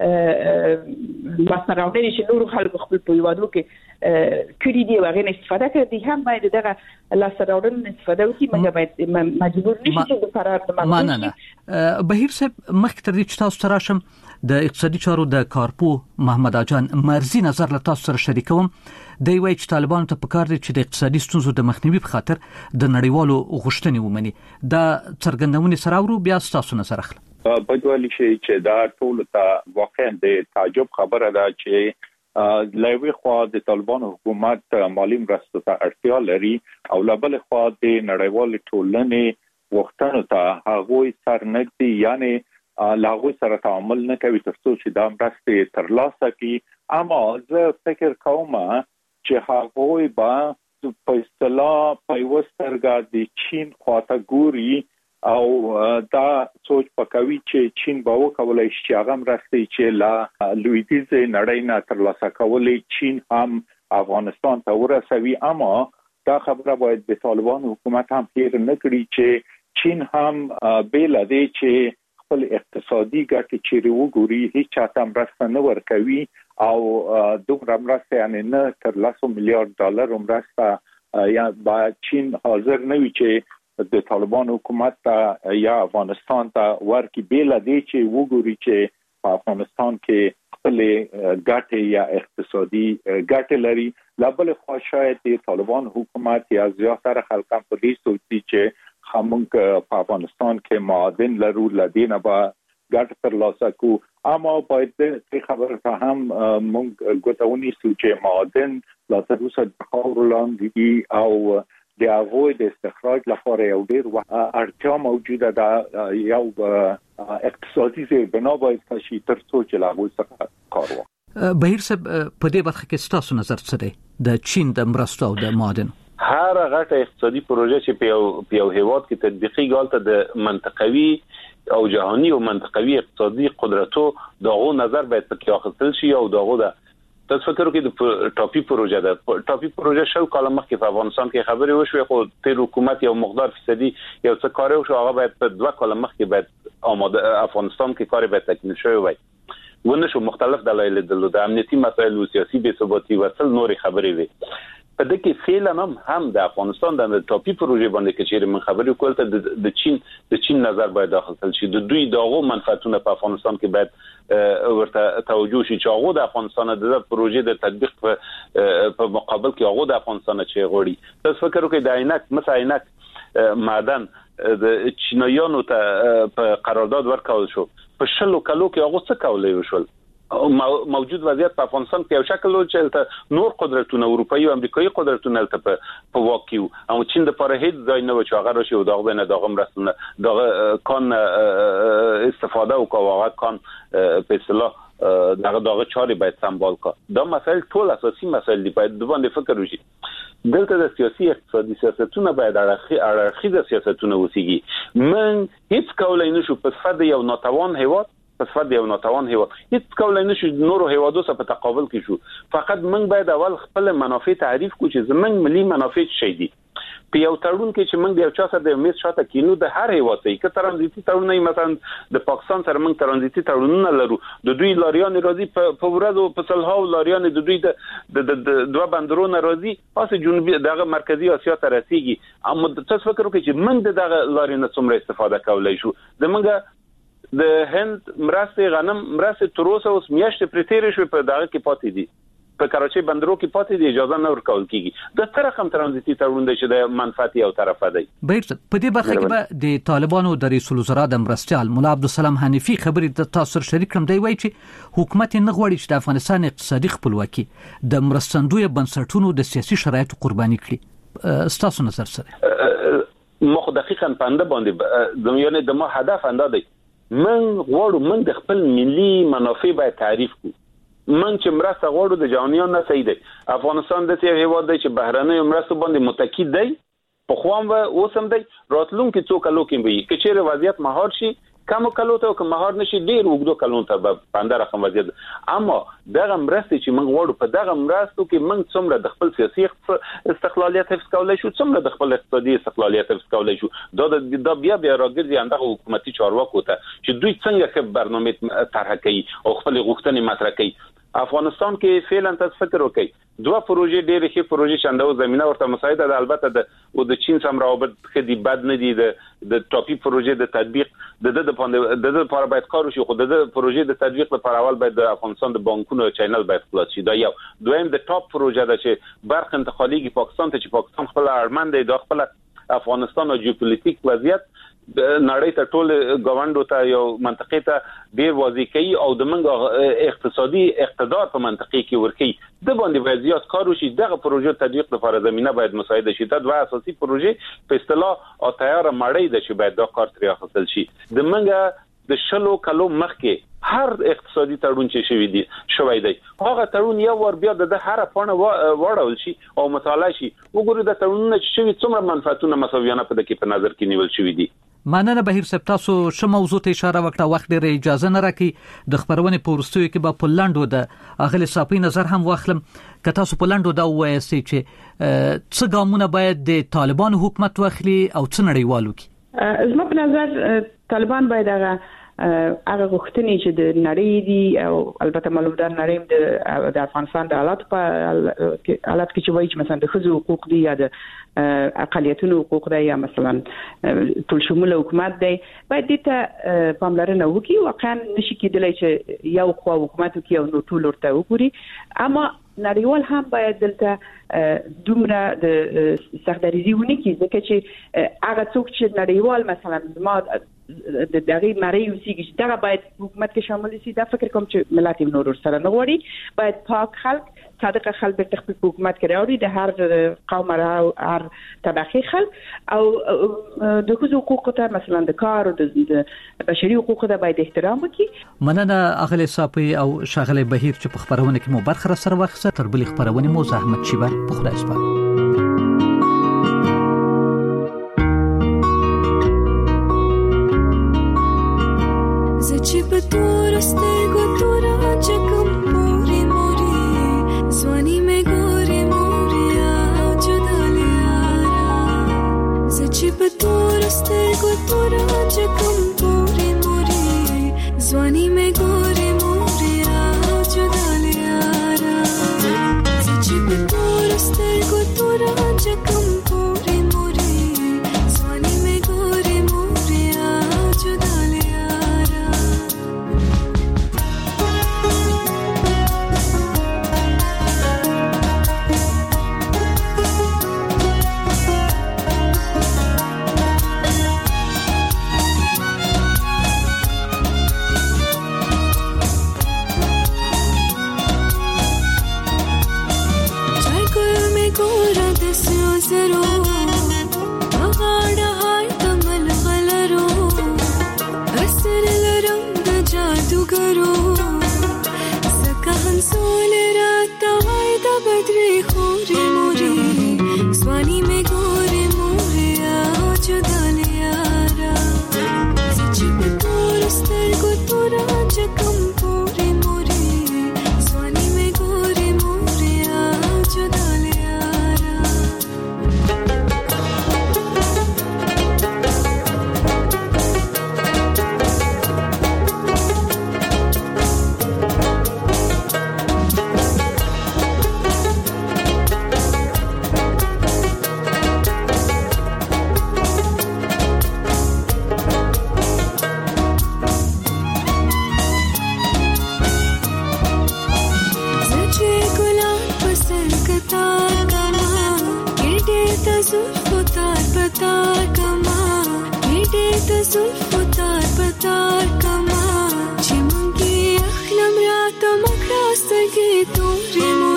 J: لاسته راوړنې چې نور خلک خپل په یوادو کې کړي دي هغه نه استفاده کوي هم باید دغه لاسته راوړنې استفاده وکړي. موږ باید مجبور نشو چې د فرار د
T: نه بهیر صاحب مخکې تر دې چې تاسو راشم د اقتصادي چارو د کارپو محمد اجان مرزي نظر له تاسو سره شریکوم. دی وایي چې طالبانو ته پکار دي چې د اقتصادي ستونزو د مخنیوي په خاطر د نړیوالو غوښتنې ومني. دا څرګندونه سره ورو بیا تاسو نه سره اخلي.
N: بدوالي شي چې دا ټول ته واقعا د تعجب خبره ده چې لوی خوا د طالبانو حکومت مالی مرستو ته اړتیا لري او لبل خوا د نړیوال ټولنې وختونو ته هغوی سرنګدي یعنی لاغوی سره تعامل نه کوي ترڅو چې دا مرستې ترلاسه کړي. اما زه فکر کوم چې هغوی به په اصطلاح پیوسترګه د چین خواته ګوري او دا سوچ پکوي چې چین به وکولای شي چې هغه مرستې چې لا لویدیز نړۍ نه ترلاسه کولای چین هم افغانستان ته ورسوي. اما دا خبره باید د طالبان حکومت هم هیر نه کړي چې چین هم بیل دی چې خپل اقتصادي ګټې چیرې وګوري هیڅ چاته مرسته نه ورکوي او دومره مرسته یعنی نه تر 100 میلیارډ ډالر مرسته یا با چین حاضر نه وي چې د طالبان حکومت ته یا افغانستان ته ورکی بیل دی چې وګوري چې په افغانستان کې خپل ګټې یا اقتصادي ګټې لري. لابل خو شاید د طالبان حکومت یا زیاتره خلک په دې سوچي چې خامنګ په افغانستان کې معادن لرو لدینه با ګټ ترلاسه کو. اما باید د خبره ته هم مونږ ګوتونی چې معادن لا تر اوسه د خاور لاندې دي او د هغوی د استخراج لپاره یو ډیر اړتیا موجوده ده. یو اقتصادي بنا باید شي ترڅو چې لاغوی څخه کار وکړي.
T: بهیر صاحب په دې برخه کې تاسو نظر څه دی د چین د مرستو او د معادن؟
G: هر غټه اقتصادي پروژه چې په یو هیواد کې تطبیقي غالطه د منطقوي او جهاني او منطقوي اقتصادي قدرتو دغه نظر باید پکې اخیستل شي او دغه تاسو فکر وکړئ د ټاپي پروژه ده. ټاپي پروژه شو کال مخکې په افغانستان کې خبرې وشوې خو تیر حکومت یو مقدار فیصدي یو څه کار وشو هغه باید په 2 کال مخکې باید آماده افغانستان کې کار باید تکمیل شوی وای. ونه شو مختلف دلایل د امنیتي مسایل او سیاسي بې ثباتي ورسل نوري خبرې وي. په دې کې فعلا هم د افغانستان د ټاپي پروژې باندې کې چې من خبرې کول ته د چین نظر باید داخل شي. د دوی دغه منفعتونه په افغانستان کې باید ورته توجه شي چې هغه د افغانستان د پروژې د تطبیق په مقابل کې هغه د افغانستان چې غوړي. تاسو فکر وکړئ د عینک معدن د چینایانو ته په قرارداد ورکول شو په 10 کلو کې هغه څه کولای وشول. موجود وضعیت په افغانستان کې یو شکل چې نور قدرتونه اروپאי او امریکایي قدرتونه په واقعو او چین د پاره هیڅ ځای نه و چې هغه راشي او دغه نه دغه مرستونه دغه کان استفاده او هغه کان په اصطلاح دغه چاري باید سمبال کا. دا مسائل ټول اساسي مسائل دي باید د باندې فکر وشي. دلته د سیاسي اقتصادي سیاستونه باید اړخیزه سیاستونه وسیږي. من هیڅ کولای نشو په صد یو ناتوان هیواد هیڅ کولای نشو نورو هیوادو سره په تقابل کې شو. فقط موږ باید اول خپل منافع تعریف کو چې زمونږ ملي منافع څه دي. په یو تړون کې چې موږ یو چا سره د میز شاته کینو د هر هیواد ته ترانزیتي تړون نه مثلا د پاکستان سره موږ ترانزیتي تړونونه لرو د دوی لاریان راځي په ورځو په سلهاو لاریان د دوی د دوه بندرونو راځي خاصه جنوبي دغه مرکزی اسیا ته رسیږي اما تاسو فکر وکړئ چې موږ د دغه لاریون څومره استفاده کولای شو زمونږ د هند مرسته غنم مرسته تر اوسه اوس میاشتې پرتیرې شو په دغه کې پاتې دي په کراچۍ بندرو کې پاتې دي اجازه نه ورکول کیږي د تر رقم ترانزیتي تړون دی چې د منفعتي او طرفه دی
T: بیرته په دې برخه کې به د طالبانو د رئیس الوزرا د مرستيال مولا عبدالسلام حنیفي خبرې د تاسو شریک کړم دی وایي چې حکومت نه غواړي چې د افغانستان اقتصادي خپلواکي د مرستندوی بنسټونو د سیاسي شرایطو قرباني کړي تاسو نظر سره
G: مخ دقیقاً پنده باندې یعنی د ما هدف انداده من غواړو من د خپل ملي منافع باید تعریف کو من چې مرسته غواړو د جهانیان نه صحیح دی افغانستان د یو هیواد دی چې بهرنۍ مرسته باندې متکی دی په خوام و اوسم دی راتلونکي څو کلو کې وي چې چیرې وضعیت مهار شي کوم کلو ته کوم مهار نشي ډیر وګړو کلو ته به پنده رقم وضعیت اما دغه مرسته چې موږ غواړو په دغه مرستو کې موږ څومره د خپل سیاسي استقلالیت حفظ کولای شو څومره د خپل اقتصادي استقلالیت حفظ کولای شو دا بیا راګرځي اندغه حکومتي چارواکو ته چې دوی څنګه ښه برنامه طرح کوي او خپل غوښتنې مطرح کوي افغانستان کې فعلا تاسو فکر وکړئ دوه پروژې ډېرې ښه پروژې شاندو زمينه ورته مساعده ده البته د چین سره روابط خدي بد نه دي د ټاپي پروژې د تطبیق د لپاره باید کار وشي خو د پروژې د تطبیق لپاره اول باید د افغانستان د بانکونو چینل باید خلاص شي دا یو دویم د ټاپ پروژه ده چې برخ انتقالي پاکستان ته چې پاکستان خپل اړمن دی د خپل افغانستان او جیوپولیټیک وضعیت نړۍ ته ټول غونډو ته یو منطقه ته ډیر واضح کوي او د منګ اقتصادي اقتدار په منطقه کې ورکی د باندې وضعیت کار وشي دغه پروژې تطبیق لپاره زمينه باید مساعده شي دا دوه اساسي پروژې په اصطلاح او تیار مړی د چې باید دا کار تر حاصل شي د منګ د شلو کلو مخکې هر اقتصادي تړون چې شوی دی هغه تړون یو ور بیا د هر پانه وړول شي او مطالعه شي وګورئ د تړونونو چې شوی څومره منفعتونه مساویانه په دې په نظر کې نیول شوی دي
T: مننه بهیر صاحب تاسو شې موضوع ته اشاره وکړه وخت ډېر اجازه نه راکې د خبرونه پورستوي کې به په لاندو د اغلی صاحب نظر هم واخلم که تاسو په لاندو دا وایسي چې څه ګامونه باید د طالبان حکومت واخلي او څه نړیوالو کې
J: زما په نظر طالبان باید هغه غوښتنې چې د نړۍ دي او البته معلومه ده نړۍ د افغانستان د حالات کې چې وایي چې مثلا د ښځو حقوق دي یا د اقلیتونو حقوق دي یا مثلا ټول شموله حکومت دی باید دې ته پاملرنه وکړي واقعا نشي کېدلی چې یو خو حکومت کې او نو ټول ورته وګوري اما نړیوال هم باید دلته دومره د سختدریزي ونی کې ځکه چې هغه څوک چې نړیوال مثلا ما د دغه مری وسیږي چې دا باید حکومت کې شامل شي دا فکر کوم چې ملت نور سره نه غواړي باید پاک خلک صادق خلک د تخفیف حکومت کې راوړي د هر قوم او هر طبقه خلک او د حقوق ته مثلا د کار او د بشري حقوق ته باید احترام وکړي
T: مننه اغلی صاحب او شاغلی بهیر چې په خبرونه کې مو برخه سره واخیسته تر بل خبرونه مو زحمت شي په خدای سپارم
H: په تور سترګو تور چکم موري موري ځواني مې ګوري موري جدالي یارا زچ په تور سترګو تور چکم موري موري ځواني مې ګوري موري جدالي یارا زچ په تور سترګو تور چکم موري موري ځواني مې ګوري موري جدالي تار کما میډه د زلفو تار پتار کما چې مونږه اخلم رات مکراستګي تورې